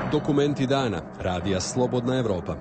Speaker 8: Dokumenti dana Radija Slobodna Evropa.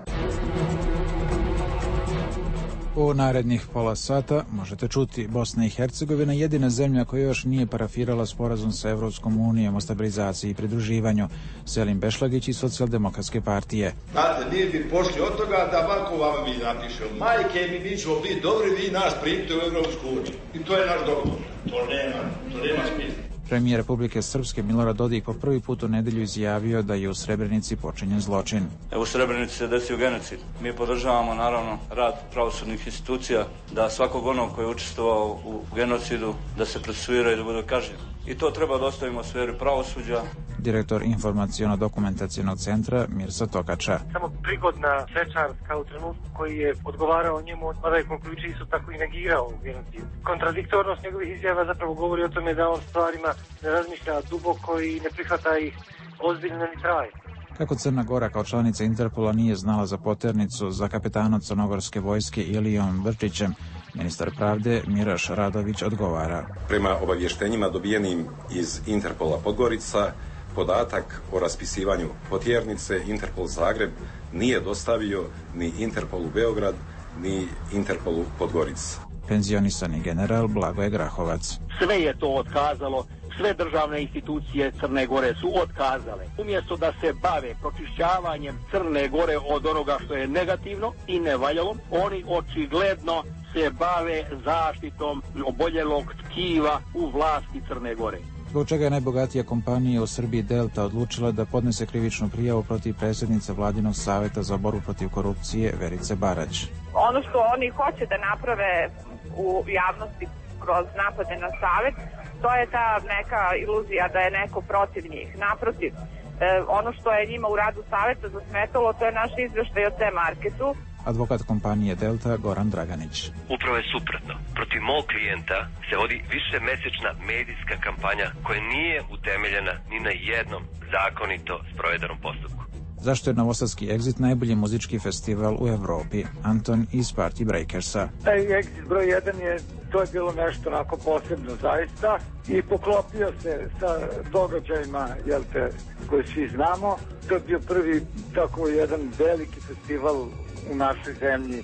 Speaker 1: U narednih pola sata možete čuti Bosna i Hercegovina, jedina zemlja koja još nije parafirala sporazum sa Evropskom unijom o stabilizaciji i pridruživanju. Selim Bešlagić iz Socijaldemokratske partije.
Speaker 9: Znate, nije bi pošli od toga da banko vama mi napiše. Majke, mi, mi ćemo biti dobri, vi naš primite u Evropsku uniju. I to je naš dogovor. To nema, to nema smisla.
Speaker 1: Premijer Republike Srpske Milorad Dodik po prvi put u nedelju izjavio da je u Srebrenici počinjen zločin.
Speaker 10: U Srebrenici se desio genocid. Mi podržavamo naravno rad pravosudnih institucija, da svakog onog koji je učestvovao u genocidu da se procesuira i da bude kažnjen. I to treba da ostavimo u sferi pravosuđa.
Speaker 1: Direktor informaciono-dokumentacionog centra Mirsa Tokača.
Speaker 12: Samo prigodna svečarska u trenutku koji je odgovarao njemu, mada je Konklučić isto tako i negirao genocid. Kontradiktornost njegovih izjava zapravo govori o tome da on stvarima ne razmišlja duboko i ne prihvata ih ozbiljno ni traje.
Speaker 1: Kako Crna Gora kao članica Interpola nije znala za poternicu za kapetana crnogorske vojske Ilijom Brčićem, ministar pravde Miraš Radović odgovara.
Speaker 13: Prema obavještenjima dobijenim iz Interpola Podgorica, podatak o raspisivanju potjernice Interpol Zagreb nije dostavio ni Interpolu Beograd, ni Interpolu Podgorica.
Speaker 1: Penzionisani general Blagoje Grahovac.
Speaker 26: Sve je to otkazalo, sve državne institucije Crne Gore su otkazale. Umjesto da se bave pročišćavanjem Crne Gore od onoga što je negativno i nevaljalo, oni očigledno se bave zaštitom oboljelog tkiva u vlasti Crne Gore.
Speaker 1: Zbog čega je najbogatija kompanija u Srbiji Delta odlučila da podnese krivičnu prijavu protiv predsjednice Vladinog saveta za borbu protiv korupcije Verice Barać.
Speaker 27: Ono što oni hoće da naprave u javnosti kroz napade na savet, to je ta neka iluzija da je neko protiv njih. Naprotiv, e, ono što je njima u radu saveta zasmetalo, to je naš izveštaj o T-Marketu.
Speaker 1: Advokat kompanije Delta Goran Draganić.
Speaker 28: Upravo je suprotno. Protiv mog klijenta se vodi višemesečna medijska kampanja koja nije utemeljena ni na jednom zakonito sprovedenom postupku.
Speaker 1: Zašto je novosadski Exit najbolji muzički festival u Evropi? Anton iz Party Breakersa.
Speaker 29: Taj Exit broj jedan je, to je bilo nešto onako posebno zaista i poklopio se sa događajima, jel te, koje svi znamo. To je bio prvi tako jedan veliki festival u našoj zemlji.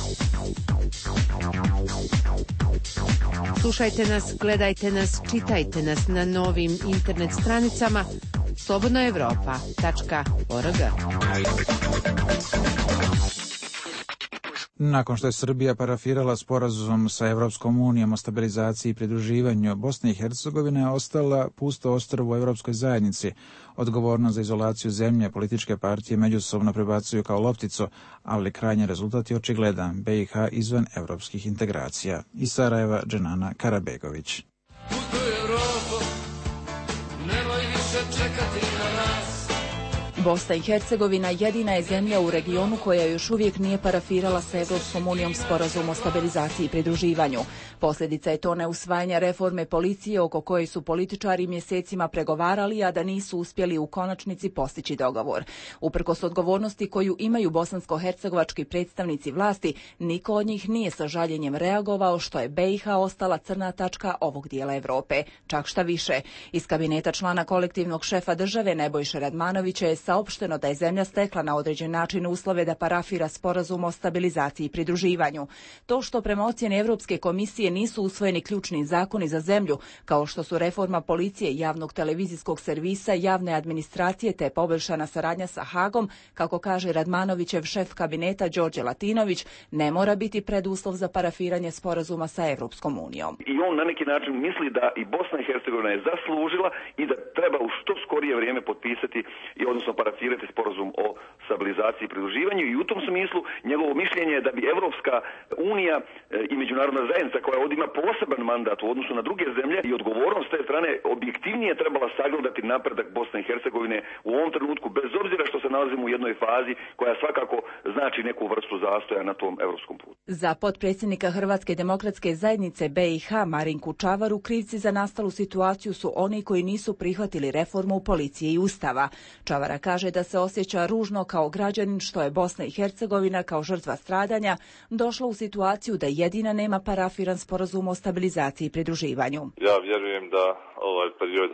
Speaker 25: Slušajte nas, gledajte nas, čitajte nas na novim internet stranicama slobodna evropa tačka org.
Speaker 1: Nakon što je Srbija parafirala sporazum sa Evropskom unijom o stabilizaciji i pridruživanju, Bosna i Hercegovina je ostala pusto ostrvo u Evropskoj zajednici. Odgovornost za izolaciju zemlje političke partije međusobno prebacuju kao lopticu, ali krajnji rezultat je očigledan: B i H izvan evropskih integracija. Iz Sarajeva, Dženana Karabegović.
Speaker 30: Bosna i Hercegovina jedina je zemlja u regionu koja još uvijek nije parafirala sa Evropskom unijom sporazum o stabilizaciji i pridruživanju. Posljedica je to neusvajanja reforme policije oko koje su političari mjesecima pregovarali, a da nisu uspjeli u konačnici postići dogovor. Uprkos odgovornosti koju imaju bosansko-hercegovački predstavnici vlasti, niko od njih nije sa žaljenjem reagovao što je B i H ostala crna tačka ovog dijela Evrope. Čak šta više, iz kabineta člana kolektivnog šefa države Nebojše Radmanovića je saopšteno da je zemlja stekla na određen način uslove da parafira sporazum o stabilizaciji i pridruživanju. To što prema ocjeni Evropske komisije nisu usvojeni ključni zakoni za zemlju, kao što su reforma policije, javnog televizijskog servisa, javne administracije te poboljšana saradnja sa Hagom, kako kaže Radmanovićev šef kabineta Đorđe Latinović, ne mora biti preduslov za parafiranje sporazuma sa Evropskom unijom.
Speaker 31: I on na neki način misli da i Bosna i Hercegovina je zaslužila i da treba u što skorije vrijeme potpisati i odnosno parafirati sporazum o stabilizaciji i pridruživanju, i u tom smislu njegovo mišljenje je da bi Evropska unija i međunarodna zajednica, koja ovdje ima poseban mandat u odnosu na druge zemlje i odgovornost te strane, objektivnije trebala sagledati napredak Bosne i Hercegovine u ovom trenutku, bez obzira što se nalazimo u jednoj fazi koja svakako znači neku vrstu zastoja na tom evropskom putu.
Speaker 30: Za potpredsjednika Hrvatske demokratske zajednice B i H Marinku Čavaru krivci za nastalu situaciju su oni koji nisu prihvatili reformu policije i ustava. Čavara kaže da se osjeća ružno kao građanin što je Bosna i Hercegovina kao žrtva stradanja došla u situaciju da jedina nema parafiran sporazum o stabilizaciji i pridruživanju.
Speaker 32: Ja vjerujem da ovaj period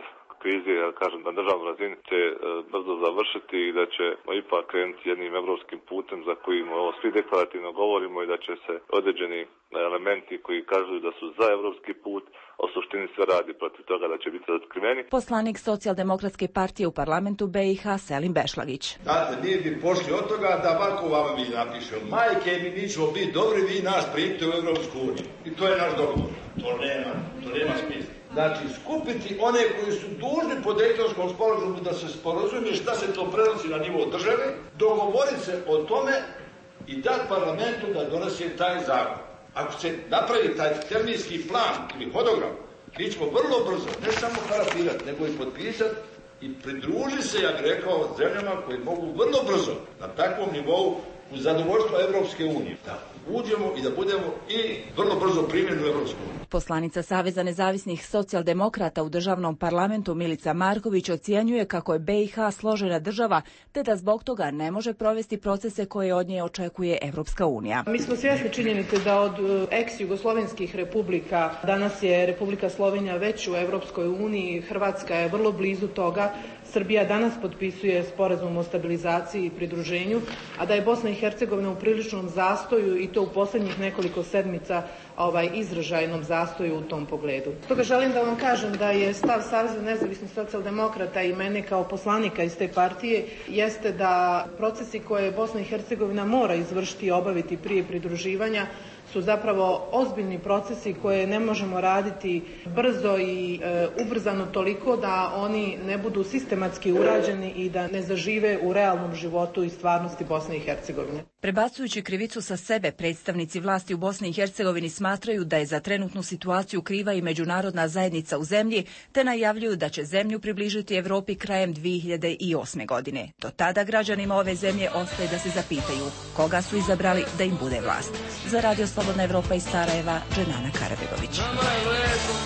Speaker 2: krize, ja kažem, na državnoj razini će e, brzo završiti i da ćemo ipak krenuti jednim evropskim putem za kojim ovo svi deklarativno govorimo i da će se određeni elementi koji kažu da su za evropski put, o suštini sve radi protiv toga da će biti otkriveni.
Speaker 30: Poslanik Socijaldemokratske partije u parlamentu B i H Selim Bešlagić.
Speaker 9: Znate, mi bi pošli od toga da ovako vama mi napišemo. Majke mi, mi ćemo biti dobri, vi nas primite u Evropsku uniju. I to je naš dogovor. To nema, to nema smisla. Znači, skupiti one koji su dužni po Dejtonskom sporazumu da se sporazumije šta se to prenosi na nivo države, dogovoriti se o tome i dati parlamentu da donese taj zakon. Ako se napravi taj terminski plan ili hodogram, mi ćemo vrlo brzo, ne samo parafirati, nego i potpisati i pridruži se, ja bih rekao, zemljama koji mogu vrlo brzo na takvom nivou u zadovoljstvo Evropske unije da uđemo i da budemo i vrlo brzo primjeni u Evropsku uniju.
Speaker 30: Poslanica Saveza nezavisnih socijaldemokrata u državnom parlamentu Milica Marković ocjenjuje kako je B i H složena država, te da zbog toga ne može provesti procese koje od nje očekuje Evropska unija.
Speaker 3: Mi smo svjesni činjenice da od ex-jugoslovenskih republika danas je Republika Slovenija već u Evropskoj uniji, Hrvatska je vrlo blizu toga. Srbija danas potpisuje sporazum o stabilizaciji i pridruženju, a da je Bosna i Hercegovina u priličnom zastoju i to u posljednjih nekoliko sedmica ovaj izražajnom zastoju u tom pogledu. Stoga želim da vam kažem da je stav Saveza nezavisnih socijaldemokrata i mene kao poslanika iz te partije jeste da procesi koje Bosna i Hercegovina mora izvršiti i obaviti prije pridruživanja su zapravo ozbiljni procesi koje ne možemo raditi brzo i e, ubrzano toliko da oni ne budu sistematski urađeni i da ne zažive u realnom životu i stvarnosti Bosne i Hercegovine.
Speaker 30: Prebacujući krivicu sa sebe, predstavnici vlasti u Bosni i Hercegovini smatraju da je za trenutnu situaciju kriva i međunarodna zajednica u zemlji, te najavljuju da će zemlju približiti Evropi krajem dvije hiljade osme. godine. Do tada građanima ove zemlje ostaje da se zapitaju koga su izabrali da im bude vlast. Za Radio Slobodna Evropa iz Sarajeva, Dženana Karabegović.
Speaker 4: Nama je lepo,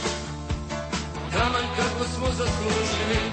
Speaker 4: taman kako smo zaslužili.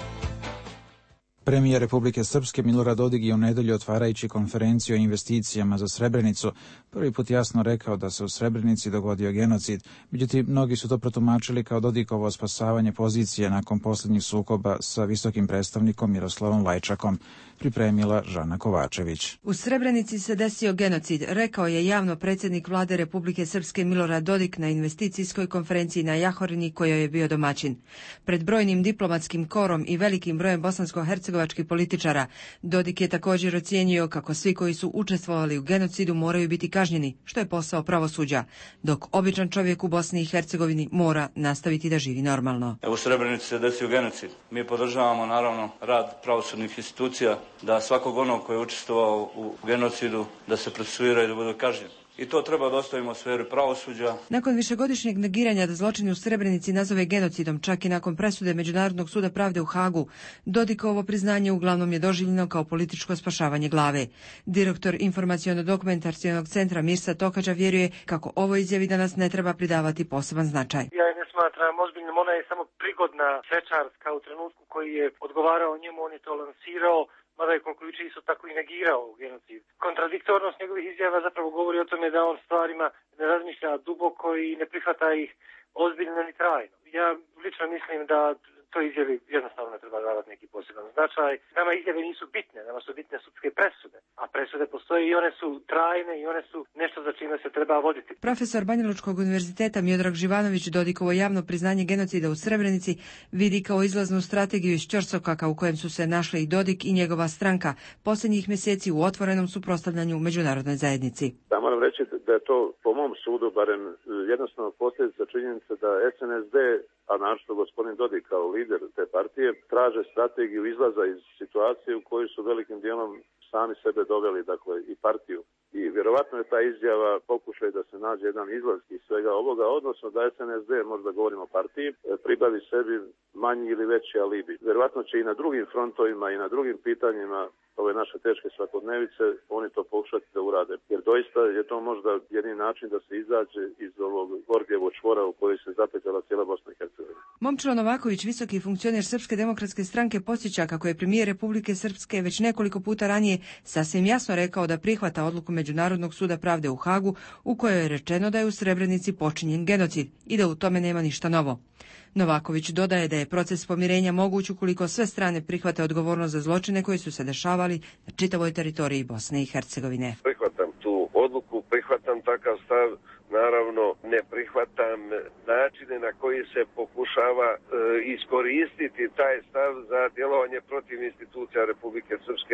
Speaker 1: Premijer Republike Srpske Milorad Dodik je u nedelju, otvarajući konferenciju o investicijama za Srebrenicu, prvi put jasno rekao da se u Srebrenici dogodio genocid. Međutim, mnogi su to protumačili kao Dodikovo spasavanje pozicije nakon posljednjih sukoba sa visokim predstavnikom Miroslavom Lajčakom, pripremila Žana Kovačević.
Speaker 6: U Srebrenici se desio genocid, rekao je javno predsjednik vlade Republike Srpske Milorad Dodik na investicijskoj konferenciji na Jahorini kojoj je bio domaćin. Pred brojnim diplomatskim korom i velikim brojem bosansko-hercegovačkih političara, Dodik je također ocijenio kako svi koji su učestvovali u genocidu moraju biti kažnjeni, što je posao pravosuđa, dok običan čovjek u Bosni i Hercegovini mora nastaviti da živi normalno.
Speaker 10: U Srebrenici se desio genocid. Mi podržavamo naravno rad pravosudnih institucija, da svakog onog koji je učestvovao u genocidu da se procesuira i da bude kažnjen. I to treba da ostavimo u sferi pravosuđa.
Speaker 6: Nakon višegodišnjeg negiranja da zločin u Srebrenici nazove genocidom, čak i nakon presude Međunarodnog suda pravde u Hagu, Dodikovo priznanje uglavnom je doživljeno kao političko spašavanje glave. Direktor informaciono-dokumentacionog centra Mirsa Tokađa vjeruje kako ovo izjavi danas ne treba pridavati poseban značaj.
Speaker 12: Ja je ne smatram ozbiljnom, ona je samo prigodna svečarska u trenutku koji je odgovarao njemu, on je to lansirao, mada je Konključi isto tako i negirao genocid. Kontradiktornost njegovih izjava zapravo govori o tome da on stvarima ne razmišlja duboko i ne prihvata ih ozbiljno ni trajno. Ja lično mislim da to izjavi jednostavno ne treba davati neki poseban značaj. Nama izjave nisu bitne, nama su bitne sudske presude, a presude postoje i one su trajne i one su nešto za čime se treba voditi.
Speaker 6: Profesor Banjalučkog univerziteta Miodrag Živanović Dodikovo javno priznanje genocida u Srebrenici vidi kao izlaznu strategiju iz ćorsokaka u kojem su se našli i Dodik i njegova stranka posljednjih mjeseci u otvorenom suprotstavljanju međunarodnoj zajednici.
Speaker 11: Da, moram reći da je to po mom sudu barem jednostavno posljedica činjenice da S N S D, a našto gospodin Dodik kao lider te partije, traže strategiju izlaza iz situacije u kojoj su velikim dijelom sami sebe doveli, dakle i partiju. I vjerovatno je ta izjava pokušaj da se nađe jedan izlaz iz svega ovoga, odnosno da S N S D, možda govorimo o partiji, pribavi sebi manji ili veći alibi. Vjerovatno će i na drugim frontovima i na drugim pitanjima ove naše teške svakodnevice, oni to pokušati da urade. Jer doista je to možda jedini način da se izađe iz ovog Gordijevo čvora u kojoj se zapetljala cijela Bosna i Hercegovina.
Speaker 6: Momčilo Novaković, visoki funkcioner Srpske demokratske stranke, podsjeća kako je premijer Republike Srpske već nekoliko puta ranije sasvim jasno rekao da prihvata odluku Međunarodnog suda pravde u Hagu u kojoj je rečeno da je u Srebrenici počinjen genocid i da u tome nema ništa novo. Novaković dodaje da je proces pomirenja moguć ukoliko sve strane prihvate odgovornost za zločine koji su se dešavali na čitavoj teritoriji Bosne i Hercegovine.
Speaker 7: Prihvatam tu odluku, prihvatam takav stav, naravno ne prihvatam načine na koji se pokušava e, iskoristiti taj stav za djelovanje protiv institucija Republike Srpske,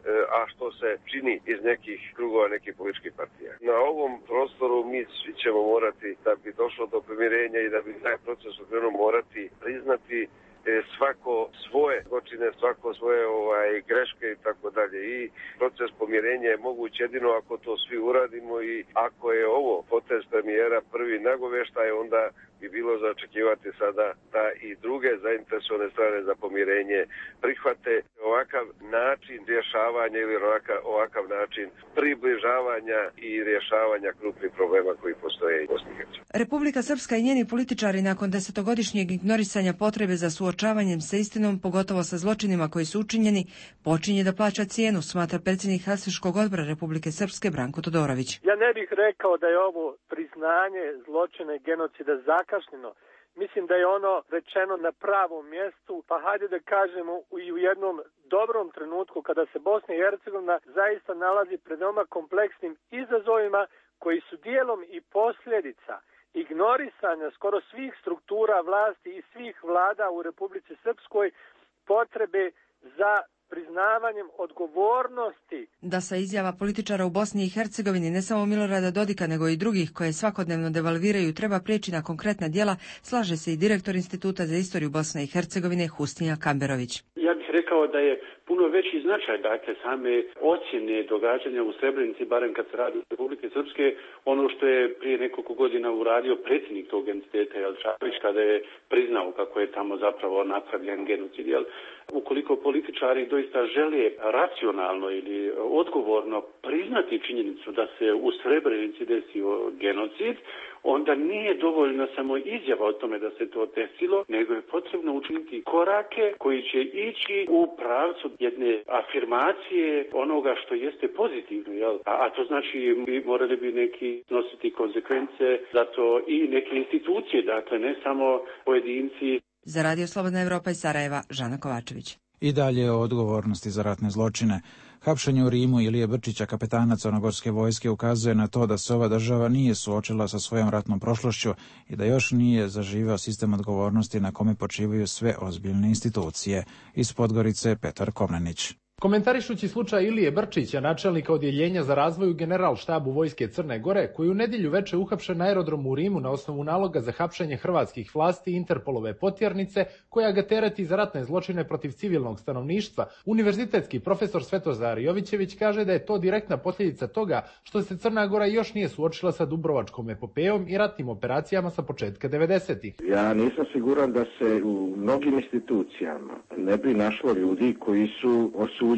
Speaker 7: a što se čini iz nekih krugova, nekih političkih partija. Na ovom prostoru mi svi ćemo morati, da bi došlo do pomirenja i da bi taj proces okrenuo, morati priznati svako svoje zločine, svako svoje ovaj, greške i tako dalje. I proces pomirenja je moguć jedino ako to svi uradimo i ako je ovo potez premijera prvi nagoveštaj, onda bi bilo za očekivati sada da i druge zainteresovane strane za pomirenje prihvate ovakav način rješavanja ili ovakav, ovakav način približavanja i rješavanja krupnih problema koji postoje u Bosni i Hercegovini.
Speaker 6: Republika Srpska i njeni političari nakon desetogodišnjeg ignorisanja potrebe za suočavanjem sa istinom, pogotovo sa zločinima koji su učinjeni, počinje da plaća cijenu, smatra predsjednik Helsinškog odbora Republike Srpske Branko Todorović.
Speaker 14: Ja ne bih rekao da je ovo priznanje zločina i genocida zakašnjeno. Mislim da je ono rečeno na pravom mjestu, pa hajde da kažemo i u jednom dobrom trenutku kada se Bosna i Hercegovina zaista nalazi pred veoma kompleksnim izazovima koji su dijelom i posljedica ignorisanja skoro svih struktura vlasti i svih vlada u Republici Srpskoj, potrebe za priznavanjem odgovornosti.
Speaker 6: Da sa izjava političara u Bosni i Hercegovini, ne samo Milorada Dodika, nego i drugih koje svakodnevno devalviraju, treba prijeći na konkretna djela, slaže se i direktor Instituta za istoriju Bosne i Hercegovine Hustinja Kamberović.
Speaker 15: Ja bih rekao da je puno veći značaj, dakle, same ocjene događanja u Srebrenici, barem kad se radi o Republike Srpske, ono što je prije nekoliko godina uradio predsjednik tog entiteta, Jel Čapić, kada je priznao kako je tamo zapravo napravljen genocid. Jel? Ukoliko političari doista žele racionalno ili odgovorno priznati činjenicu da se u Srebrenici desio genocid, onda nije dovoljno samo izjava o tome da se to desilo, nego je potrebno učiniti korake koji će ići u pravcu jedne afirmacije onoga što jeste pozitivno. Jel? A, a to znači mi morali bi neki nositi konsekvence za to i neke institucije, dakle ne samo pojedinci.
Speaker 6: Za Radio Slobodna Evropa iz Sarajeva, Žana Kovačević.
Speaker 1: I dalje o odgovornosti za ratne zločine. Hapšenje u Rimu Ilije Brčića, kapetana crnogorske vojske, ukazuje na to da se ova država nije suočila sa svojom ratnom prošlošću i da još nije zaživao sistem odgovornosti na kome počivaju sve ozbiljne institucije. Iz Podgorice Petar Komnenić.
Speaker 16: Komentarišući slučaj Ilije Brčića, načelnika odjeljenja za razvoj u Generalštabu vojske Crne Gore, koji u nedjelju veče uhapšen na aerodromu u Rimu na osnovu naloga za hapšenje hrvatskih vlasti i Interpolove potjernice, koja ga tereti za ratne zločine protiv civilnog stanovništva, univerzitetski profesor Svetozar Jovićević kaže da je to direktna posljedica toga što se Crna Gora još nije suočila sa Dubrovačkom epopejom i ratnim operacijama sa početka devedesetih.
Speaker 17: Ja nisam siguran da se u mnogim institucijama ne bi našlo ljudi koji su osuđeni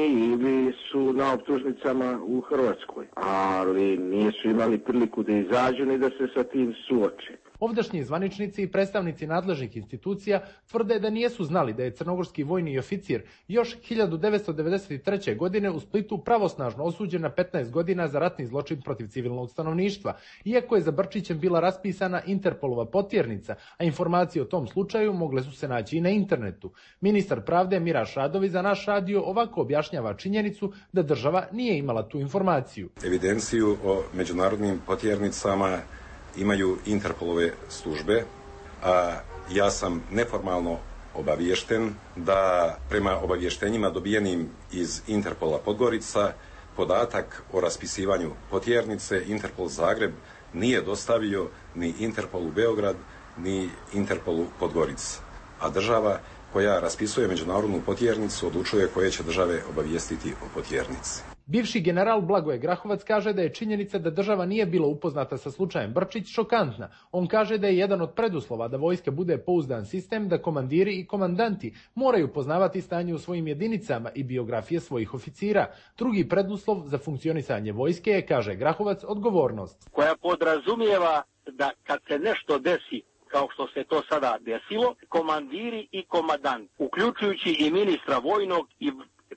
Speaker 17: ili su na optužnicama u Hrvatskoj, ali nisu imali priliku da izađu ni da se sa tim suoče.
Speaker 16: Ovdašnji zvaničnici i predstavnici nadležnih institucija tvrde da nijesu znali da je crnogorski vojni oficir još hiljadu devetsto devedeset treće. godine u Splitu pravosnažno osuđen na petnaest godina za ratni zločin protiv civilnog stanovništva, iako je za Brčićem bila raspisana Interpolova potjernica, a informacije o tom slučaju mogle su se naći i na internetu. Ministar pravde Miraš Radović za naš radio ovako objašnjava činjenicu da država nije imala tu informaciju.
Speaker 13: Evidenciju o međunarodnim potjernicama imaju Interpolove službe, a ja sam neformalno obaviješten da prema obavještenjima dobijenim iz Interpola Podgorica podatak o raspisivanju potjernice Interpol Zagreb nije dostavio ni Interpolu Beograd ni Interpolu Podgorica, a država koja raspisuje međunarodnu potjernicu odlučuje koje će države obavijestiti o potjernici.
Speaker 16: Bivši general Blagoje Grahovac kaže da je činjenica da država nije bila upoznata sa slučajem Brčić šokantna. On kaže da je jedan od preduslova da vojska bude pouzdan sistem, da komandiri i komandanti moraju poznavati stanje u svojim jedinicama i biografije svojih oficira. Drugi preduslov za funkcionisanje vojske je, kaže Grahovac, odgovornost.
Speaker 26: Koja podrazumijeva da kad se nešto desi, kao što se to sada desilo, komandiri i komandanti, uključujući i ministra vojnog i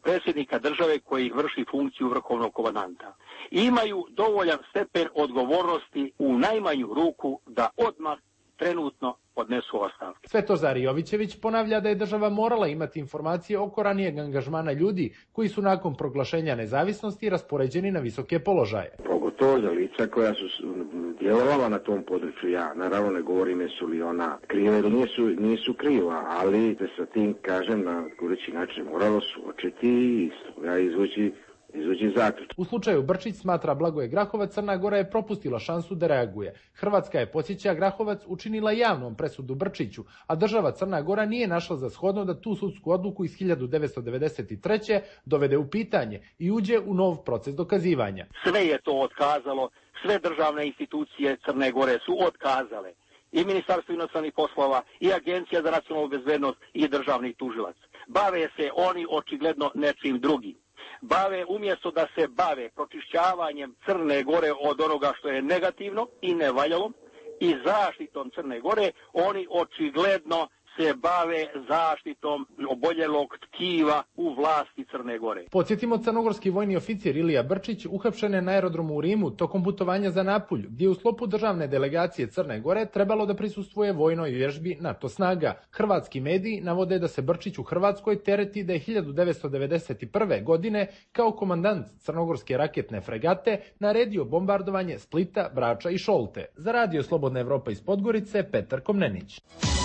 Speaker 26: predsjednika države koji vrši funkciju vrhovnog komandanta. Imaju dovoljan stepen odgovornosti u najmanju ruku da odmah trenutno podnesu ostavke.
Speaker 16: Svetozar Jovićević ponavlja da je država morala imati informacije oko ranijeg angažmana ljudi koji su nakon proglašenja nezavisnosti raspoređeni na visoke položaje.
Speaker 17: Pogotovo za lica koja su djelovala na tom području. Ja naravno ne govorim jesu li ona kriva ili nisu, nisu kriva, ali se sa tim, kažem, na goreći način moralo suočiti i ja izvući
Speaker 16: U slučaju Brčić, smatra Blagoje Grahovac, Crna Gora je propustila šansu da reaguje. Hrvatska je, podsjeća Grahovac, učinila javnom presudu Brčiću, a država Crna Gora nije našla za shodno da tu sudsku odluku iz hiljadu devetsto devedeset treće. dovede u pitanje i uđe u nov proces dokazivanja.
Speaker 26: Sve je to otkazalo, sve državne institucije Crne Gore su otkazale. I Ministarstvo inostranih poslova, i Agencija za nacionalnu bezbednost, i državni tužilac. Bave se oni očigledno nečim drugim. Bave, umjesto da se bave pročišćavanjem Crne Gore od onoga što je negativno i nevaljalo i zaštitom Crne Gore, oni očigledno se bave zaštitom oboljelog tkiva u vlasti Crne Gore.
Speaker 16: Podsjetimo, crnogorski vojni oficir Ilija Brčić uhapšen je na aerodromu u Rimu tokom putovanja za Napulj, gdje je u sklopu državne delegacije Crne Gore trebalo da prisustvuje vojnoj vježbi NATO snaga. Hrvatski mediji navode da se Brčić u Hrvatskoj tereti da je hiljadu devetsto devedeset prve. godine kao komandant crnogorske raketne fregate naredio bombardovanje Splita, Brača i Šolte. Za Radio Slobodna Evropa iz Podgorice, Petar Komnenić.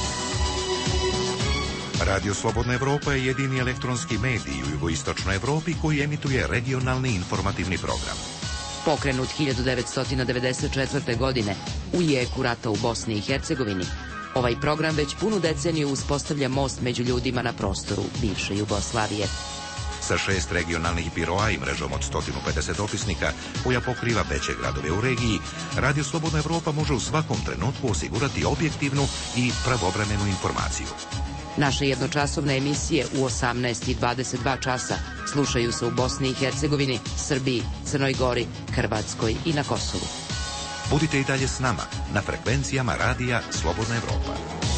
Speaker 5: Radio Slobodna Evropa je jedini elektronski medij u jugoistočnoj Evropi koji emituje regionalni informativni program.
Speaker 8: Pokrenut hiljadu devetsto devedeset četvrte. godine u jeku rata u Bosni i Hercegovini, ovaj program već punu deceniju uspostavlja most među ljudima na prostoru bivše Jugoslavije.
Speaker 5: Sa šest regionalnih biroa i mrežom od sto pedeset opisnika koja pokriva veće gradove u regiji, Radio Slobodna Evropa može u svakom trenutku osigurati objektivnu i pravovremenu informaciju.
Speaker 8: Naše jednočasovne emisije u osamnaest i dvadeset dva časa slušaju se u Bosni i Hercegovini, Srbiji, Crnoj Gori, Hrvatskoj i na Kosovu.
Speaker 5: Budite i dalje s nama na frekvencijama Radija Slobodna Evropa.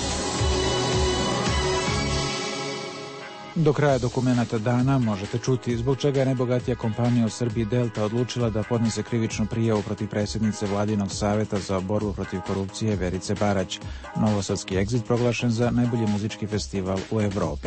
Speaker 1: Do kraja dokumenata dana možete čuti zbog čega je najbogatija kompanija u Srbiji Delta odlučila da podnese krivičnu prijavu protiv predsjednice Vladinog saveta za borbu protiv korupcije Verice Barać. Novosadski Exit proglašen za najbolji muzički festival u Evropi.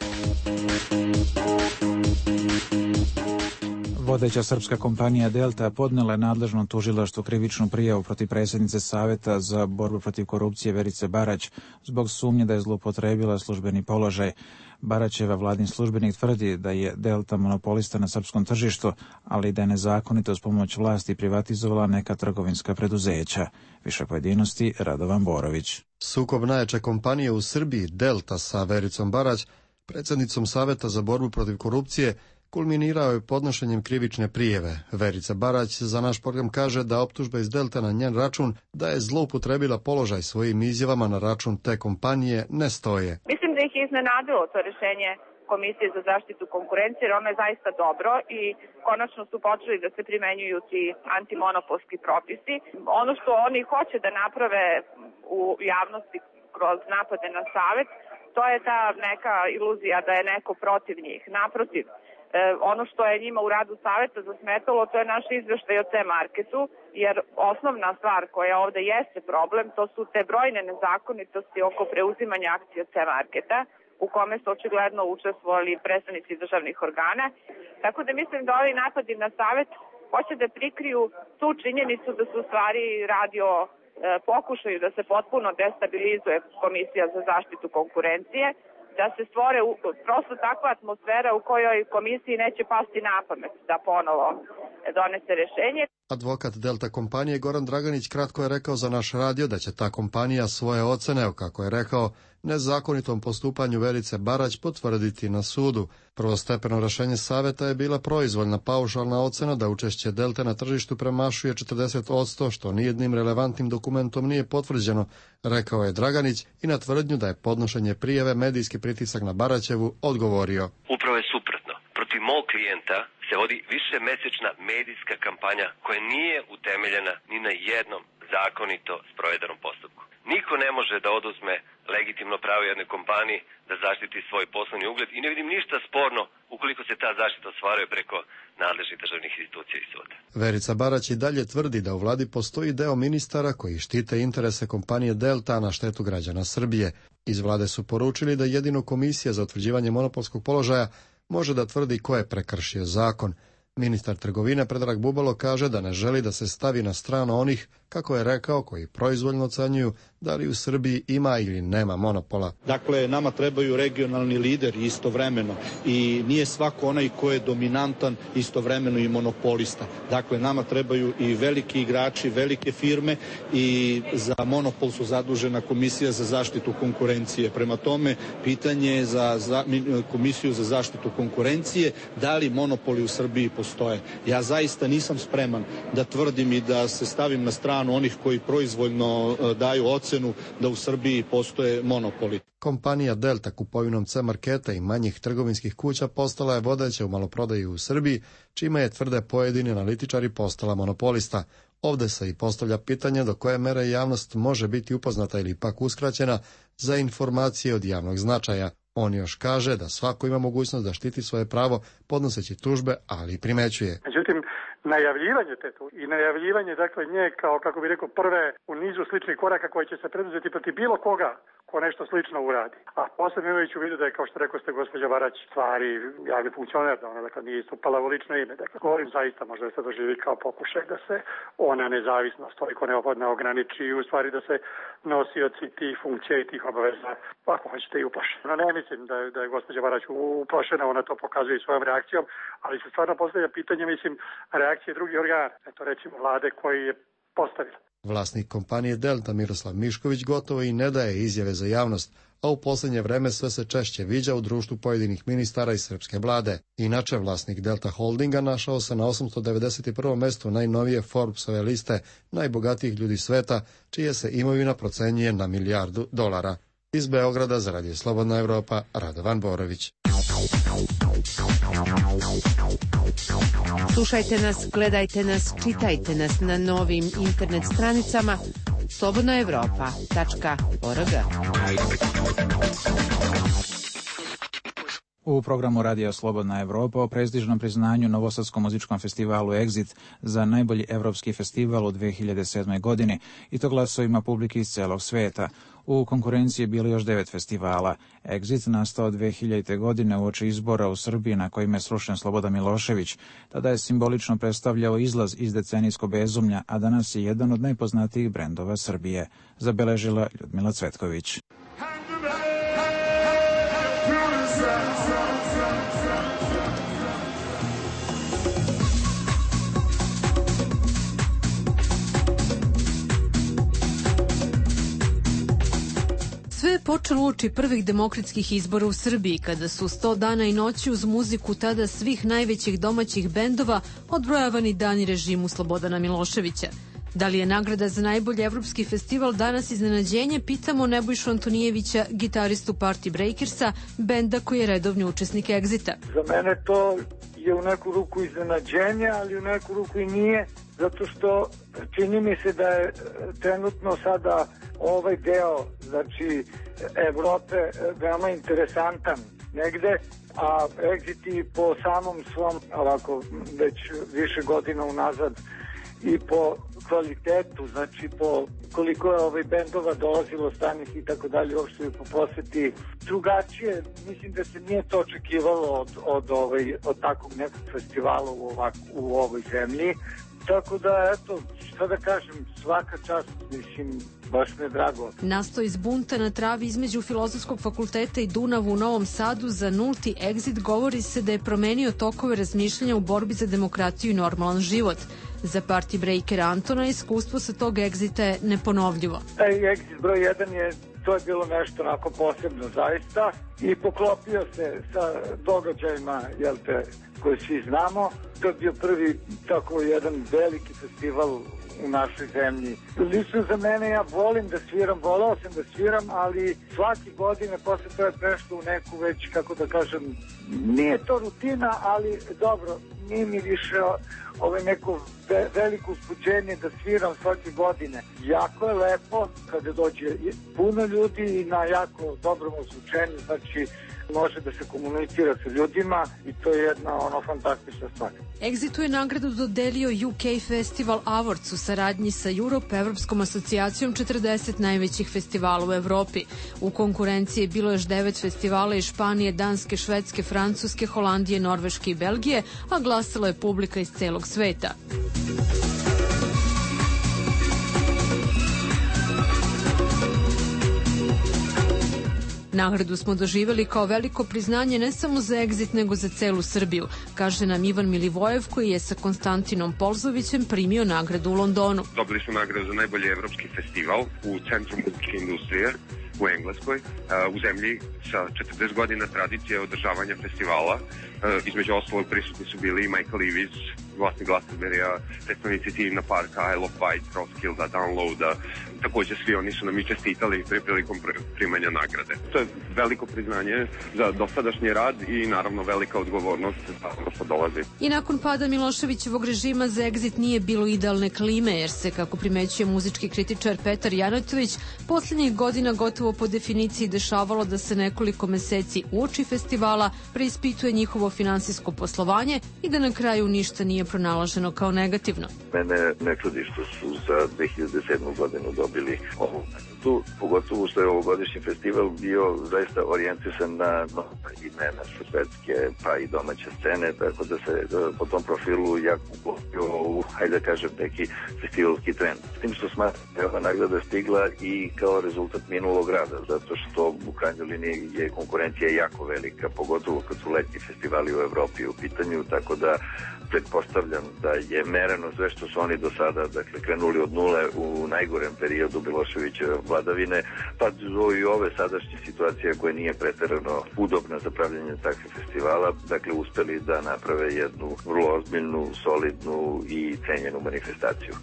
Speaker 1: Vodeća srpska kompanija Delta podnela je nadležnom tužilaštvu krivičnu prijavu protiv predsjednice Saveta za borbu protiv korupcije Verice Barać zbog sumnje da je zloupotrebila službeni položaj. Baraćeva vladin službenik tvrdi da je Delta monopolista na srpskom tržištu, ali da je nezakonito s pomoć vlasti privatizovala neka trgovinska preduzeća. Više pojedinosti, Radovan Borović.
Speaker 18: Sukob najjače kompanije u Srbiji, Delta, sa Vericom Barać, predsjednicom Saveta za borbu protiv korupcije, kulminirao je podnošenjem krivične prijeve. Verica Barać za naš program kaže da optužbe iz Delta na njen račun da je zloupotrebila položaj svojim izjavama na račun te kompanije ne stoje.
Speaker 19: Mislim da ih je iznenadilo to rješenje Komisije za zaštitu konkurencije, jer ono je zaista dobro i konačno su počeli da se primenjuju ti antimonopolski propisi. Ono što oni hoće da naprave u javnosti kroz napade na Savet, to je ta neka iluzija da je neko protiv njih. Naprotiv, ono što je njima u radu Saveta zasmetalo, to je naš izveštaj o C-marketu, jer osnovna stvar koja ovde jeste problem, to su te brojne nezakonitosti oko preuzimanja akcija C-marketa, u kome su očigledno učestvovali predstavnici državnih organa. Tako da mislim da ovi napadi na Savet hoće da prikriju tu činjenicu da su u stvari radio e, pokušaju da se potpuno destabilizuje Komisija za zaštitu konkurencije, da se stvore u, prosto takva atmosfera u kojoj komisiji neće pasti na pamet da ponovo donese rješenje.
Speaker 18: Advokat Delta kompanije Goran Draganić kratko je rekao za naš radio da će ta kompanija svoje ocene, kako je rekao, nezakonitom postupanju Verice Barać potvrditi na sudu. Prvostepeno rješenje Saveta je bila proizvoljna paušalna ocena da učešće Delte na tržištu premašuje četrdeset posto, što nijednim relevantnim dokumentom nije potvrđeno, rekao je Draganić i na tvrdnju da je podnošenje prijave medijski pritisak na Baraćevu odgovorio.
Speaker 20: Upravo je suprotno. Protiv mog klijenta se vodi višemesečna medijska kampanja koja nije utemeljena ni na jednom zakonito sprovedenom postupku. Niko ne može da oduzme legitimno pravo jedne kompaniji da zaštiti svoj poslovni ugled i ne vidim ništa sporno ukoliko se ta zaštita ostvaruje preko nadležnih državnih institucija i suda.
Speaker 18: Verica Barać i dalje tvrdi da u vladi postoji deo ministara koji štite interese kompanije Delta na štetu građana Srbije. Iz vlade su poručili da jedino Komisija za utvrđivanje monopolskog položaja može da tvrdi ko je prekršio zakon. Ministar trgovine Predrag Bubalo kaže da ne želi da se stavi na stranu onih, kako je rekao, koji proizvoljno ocenjuju da li u Srbiji ima ili nema monopola.
Speaker 2: Dakle, nama trebaju regionalni lideri istovremeno i nije svako onaj ko je dominantan istovremeno i monopolista. Dakle, nama trebaju i veliki igrači, velike firme i za monopol su zadužena Komisija za zaštitu konkurencije. Prema tome, pitanje je za, za Komisiju za zaštitu konkurencije da li monopoli u Srbiji postoje. Ja zaista nisam spreman da tvrdim i da se stavim na stranu onih koji proizvoljno daju ocenu da u Srbiji postoje monopoli.
Speaker 18: Kompanija Delta kupovinom C-marketa i manjih trgovinskih kuća postala je vodeća u maloprodaji u Srbiji, čime je, tvrde pojedini analitičari, postala monopolista. Ovde se i postavlja pitanje do koje mere javnost može biti upoznata ili pak uskraćena za informacije od javnog značaja. On još kaže da svako ima mogućnost da štiti svoje pravo podnoseći tužbe, ali primećuje.
Speaker 9: Međutim, najavljivanje te tu i najavljivanje, dakle, nje kao, kako bi rekao, prve u nizu sličnih koraka koje će se preduzeti protiv bilo koga ko nešto slično uradi. A posebno imajući u vidu da je, kao što rekao ste, gospođa Barać, stvari javni funkcioner, da ona, dakle, nije istupala u lično ime. Dakle, govorim zaista, možda se doživi kao pokušaj da se ona nezavisnost toliko neophodno ograniči i u stvari da se nosioci tih funkcija i tih obaveza, ako hoćete, i uplaše. No, ne mislim da je, da je gospođa Barać uplašena, ona to pokazuje svojom reakcijom, ali se stvarno postavlja pitanje, mislim, reakcije drugih organa, eto recimo vlade koji je postavila.
Speaker 18: Vlasnik kompanije Delta Miroslav Mišković gotovo i ne daje izjave za javnost, a u posljednje vreme sve se češće viđa u društvu pojedinih ministara iz srpske vlade. Inače, vlasnik Delta Holdinga našao se na osamsto devedeset prvom mestu najnovije Forbesove liste najbogatijih ljudi sveta, čije se imovina procenjuje na milijardu dolara. Iz Beograda za Radio Slobodna Evropa, Radovan Borović.
Speaker 6: Slušajte nas, gledajte nas, čitajte nas na novim internet stranicama slobodna evropa tačka org.
Speaker 1: U programu Radija Slobodna Evropa o prestižnom priznanju Novosadskom muzičkom festivalu Exit za najbolji evropski festival u dve hiljade sedmoj. godini, i to glasovima publike iz celog sveta. U konkurenciji je bilo još devet festivala. Exit nastao dve hiljadite. godine uoči izbora u Srbiji na kojima je srušen Slobodan Milošević. Tada je simbolično predstavljao izlaz iz decenijskog bezumlja, a danas je jedan od najpoznatijih brendova Srbije, zabeležila Ljudmila Cvetković.
Speaker 21: Sve je počelo uoči prvih demokratskih izbora u Srbiji, kada su sto dana i noći uz muziku tada svih najvećih domaćih bendova odbrojavani dani režimu Slobodana Miloševića. Da li je nagrada za najbolji evropski festival danas iznenađenje, pitamo Nebojšu Antonijevića, gitaristu Party Breakersa, benda koji je redovni učesnik Exita.
Speaker 22: Za mene to je u neku ruku iznenađenje, ali u neku ruku i nije, zato što čini mi se da je trenutno sada ovaj deo, znači Evrope, veoma interesantan negde, a Exit i po samom svom, ovako već više godina unazad, i po kvalitetu, znači po koliko je ovaj bendova dolazilo stranih i tako dalje, uopšte po poseti drugačije. Mislim da se nije to očekivalo od, od, ovaj, od takvog nekog festivala u, ovak, u ovoj zemlji. Tako da, eto, šta da kažem, svaka čast, mislim, baš mi je drago.
Speaker 21: Nastao iz bunta na travi između Filozofskog fakulteta i Dunava u Novom Sadu za nulti Exit govori se da je promenio tokove razmišljanja u borbi za demokratiju i normalan život. Za Party Breakera Antona iskustvo sa tog Exita je neponovljivo.
Speaker 22: Taj Exit broj jedan je, to je bilo nešto onako posebno zaista i poklopio se sa događajima, jel te, koje svi znamo. To je bio prvi tako jedan veliki festival u našoj zemlji. Lično za mene, ja volim da sviram, volao sam da sviram, ali svake godine posle to je prešlo u neku već, kako da kažem, nije to rutina, ali dobro, nije mi više ovo neko ve, veliko uzbuđenje da sviram svake godine. Jako je lepo kada dođe puno ljudi i na jako dobrom ozvučenju, znači može da se komunicira sa ljudima i to je jedna ono fantastična stvar.
Speaker 21: Exitu je nagradu dodelio U K Festival Awards u saradnji sa Europe, Evropskom asocijacijom četrdeset najvećih festivala u Evropi. U konkurenciji je bilo još devet festivala iz Španije, Danske, Švedske, Francuske, Holandije, Norveške i Belgije, a glasala je publika iz celog sveta. Nagradu smo doživjeli kao veliko priznanje ne samo za Exit, nego za celu Srbiju, kaže nam Ivan Milivojev, koji je sa Konstantinom Polzovićem primio nagradu u Londonu.
Speaker 3: Dobili smo nagradu za najbolji evropski festival u Centru muzičke industrije u Engleskoj, u zemlji sa četrdeset godina tradicije održavanja festivala. Između ostalog prisutni su bili Michael Levis, vlasnik Glastonbury-a, predstavnici Tina Parka, I Love White, Roskilda, Downloada. Takođe svi oni su nam i čestitali pri prilikom primanja nagrade. To je veliko priznanje za dosadašnji rad i naravno velika odgovornost za ono što dolazi.
Speaker 21: I nakon pada Miloševićevog režima za Exit nije bilo idealne klime, jer se, kako primećuje muzički kritičar Petar Janatović, posljednjih godina gotovo po definiciji dešavalo da se nekoliko meseci uoči festivala preispituje njihovo finansijsko poslovanje i da na kraju ništa nije pronalaženo kao negativno.
Speaker 4: Mene ne čudi što su za dve hiljade sedmu godinu dobili ovu nagradu, pogotovo što je ovogodišnji festival bio zaista orijentisan na nova imena sa svetske pa i domaće scene, tako da se po tom profilu jako uklopio u, hajde da kažem, neki festivalski trend. S tim što smatram da je ova nagrada stigla i kao rezultat minulog rada, zato što u krajnjoj liniji je konkurencija jako velika, pogotovo kad su letnji festivali u Evropi u pitanju, tako da pretpostavljam da je mereno sve što su oni do sada, dakle, krenuli od nule u najgorem periodu Miloševićeve vladavine, pa do i ove sadašnje situacije koje nije preterano udobna za pravljanje takvih festivala, dakle, uspeli da naprave jednu vrlo ozbiljnu, solidnu i cenjenu manifestaciju.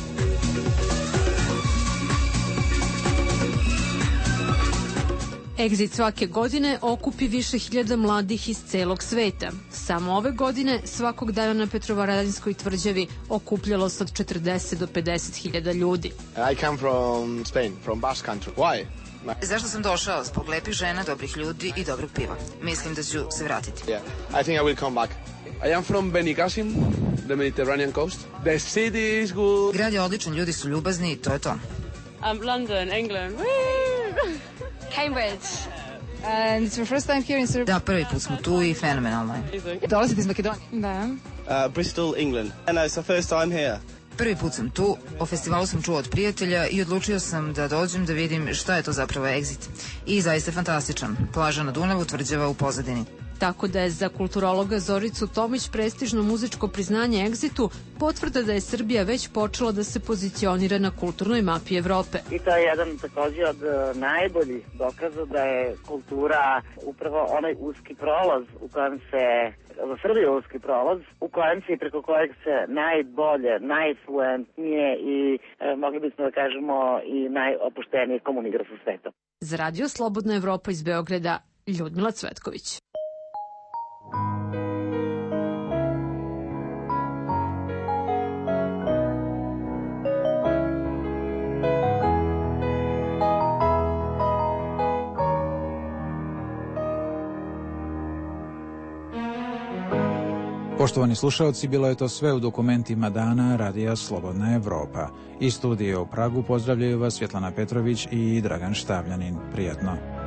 Speaker 21: Exit svake godine okupi više hiljada mladih iz celog sveta. Samo ove godine svakog dana na Petrovaradinskoj tvrđavi okupljalo se od četrdeset do pedeset hiljada ljudi.
Speaker 10: I come from Spain, from Basque Country. Why?
Speaker 23: Zašto sam došao? Zbog lepih žena, dobrih ljudi i dobrog piva. Mislim da ću se vratiti.
Speaker 10: Yeah, I think I will come back. I am from Benicassim, the Mediterranean coast. The city is good.
Speaker 23: Grad je odličan, ljudi su ljubazni i to je to.
Speaker 24: Um, London, England.
Speaker 25: Cambridge. And it's my first time here in Serbia.
Speaker 23: Da, prvi put smo tu i fenomenalno je.
Speaker 25: Dolazite iz Makedonije? Da.
Speaker 10: Uh, Bristol, England. And it's the first time here.
Speaker 23: Prvi put sam tu, o festivalu sam čuo od prijatelja i odlučio sam da dođem da vidim šta je to zapravo Exit. I zaista je fantastičan. Plaža na Dunavu, tvrđava u pozadini.
Speaker 21: Tako da je za kulturologa Zoricu Tomić prestižno muzičko priznanje Exitu potvrda da je Srbija već počela da se pozicionira na kulturnoj mapi Evrope.
Speaker 27: I to je jedan takođe od najboljih dokaza da je kultura upravo onaj uski prolaz u kojem se, za Srbiju uski prolaz, u kojem se i preko kojeg se najbolje, najfluentnije i e, mogli bismo da kažemo i najopuštenije komunicira sa svetom.
Speaker 21: Za Radio Slobodna Evropa iz Beograda, Ljudmila Cvetković.
Speaker 1: Poštovani slušalci, bilo je to sve u dokumentima dana Radija Slobodna Evropa. Iz studija u Pragu pozdravljaju vas Svjetlana Petrović i Dragan Štavljanin. Prijatno.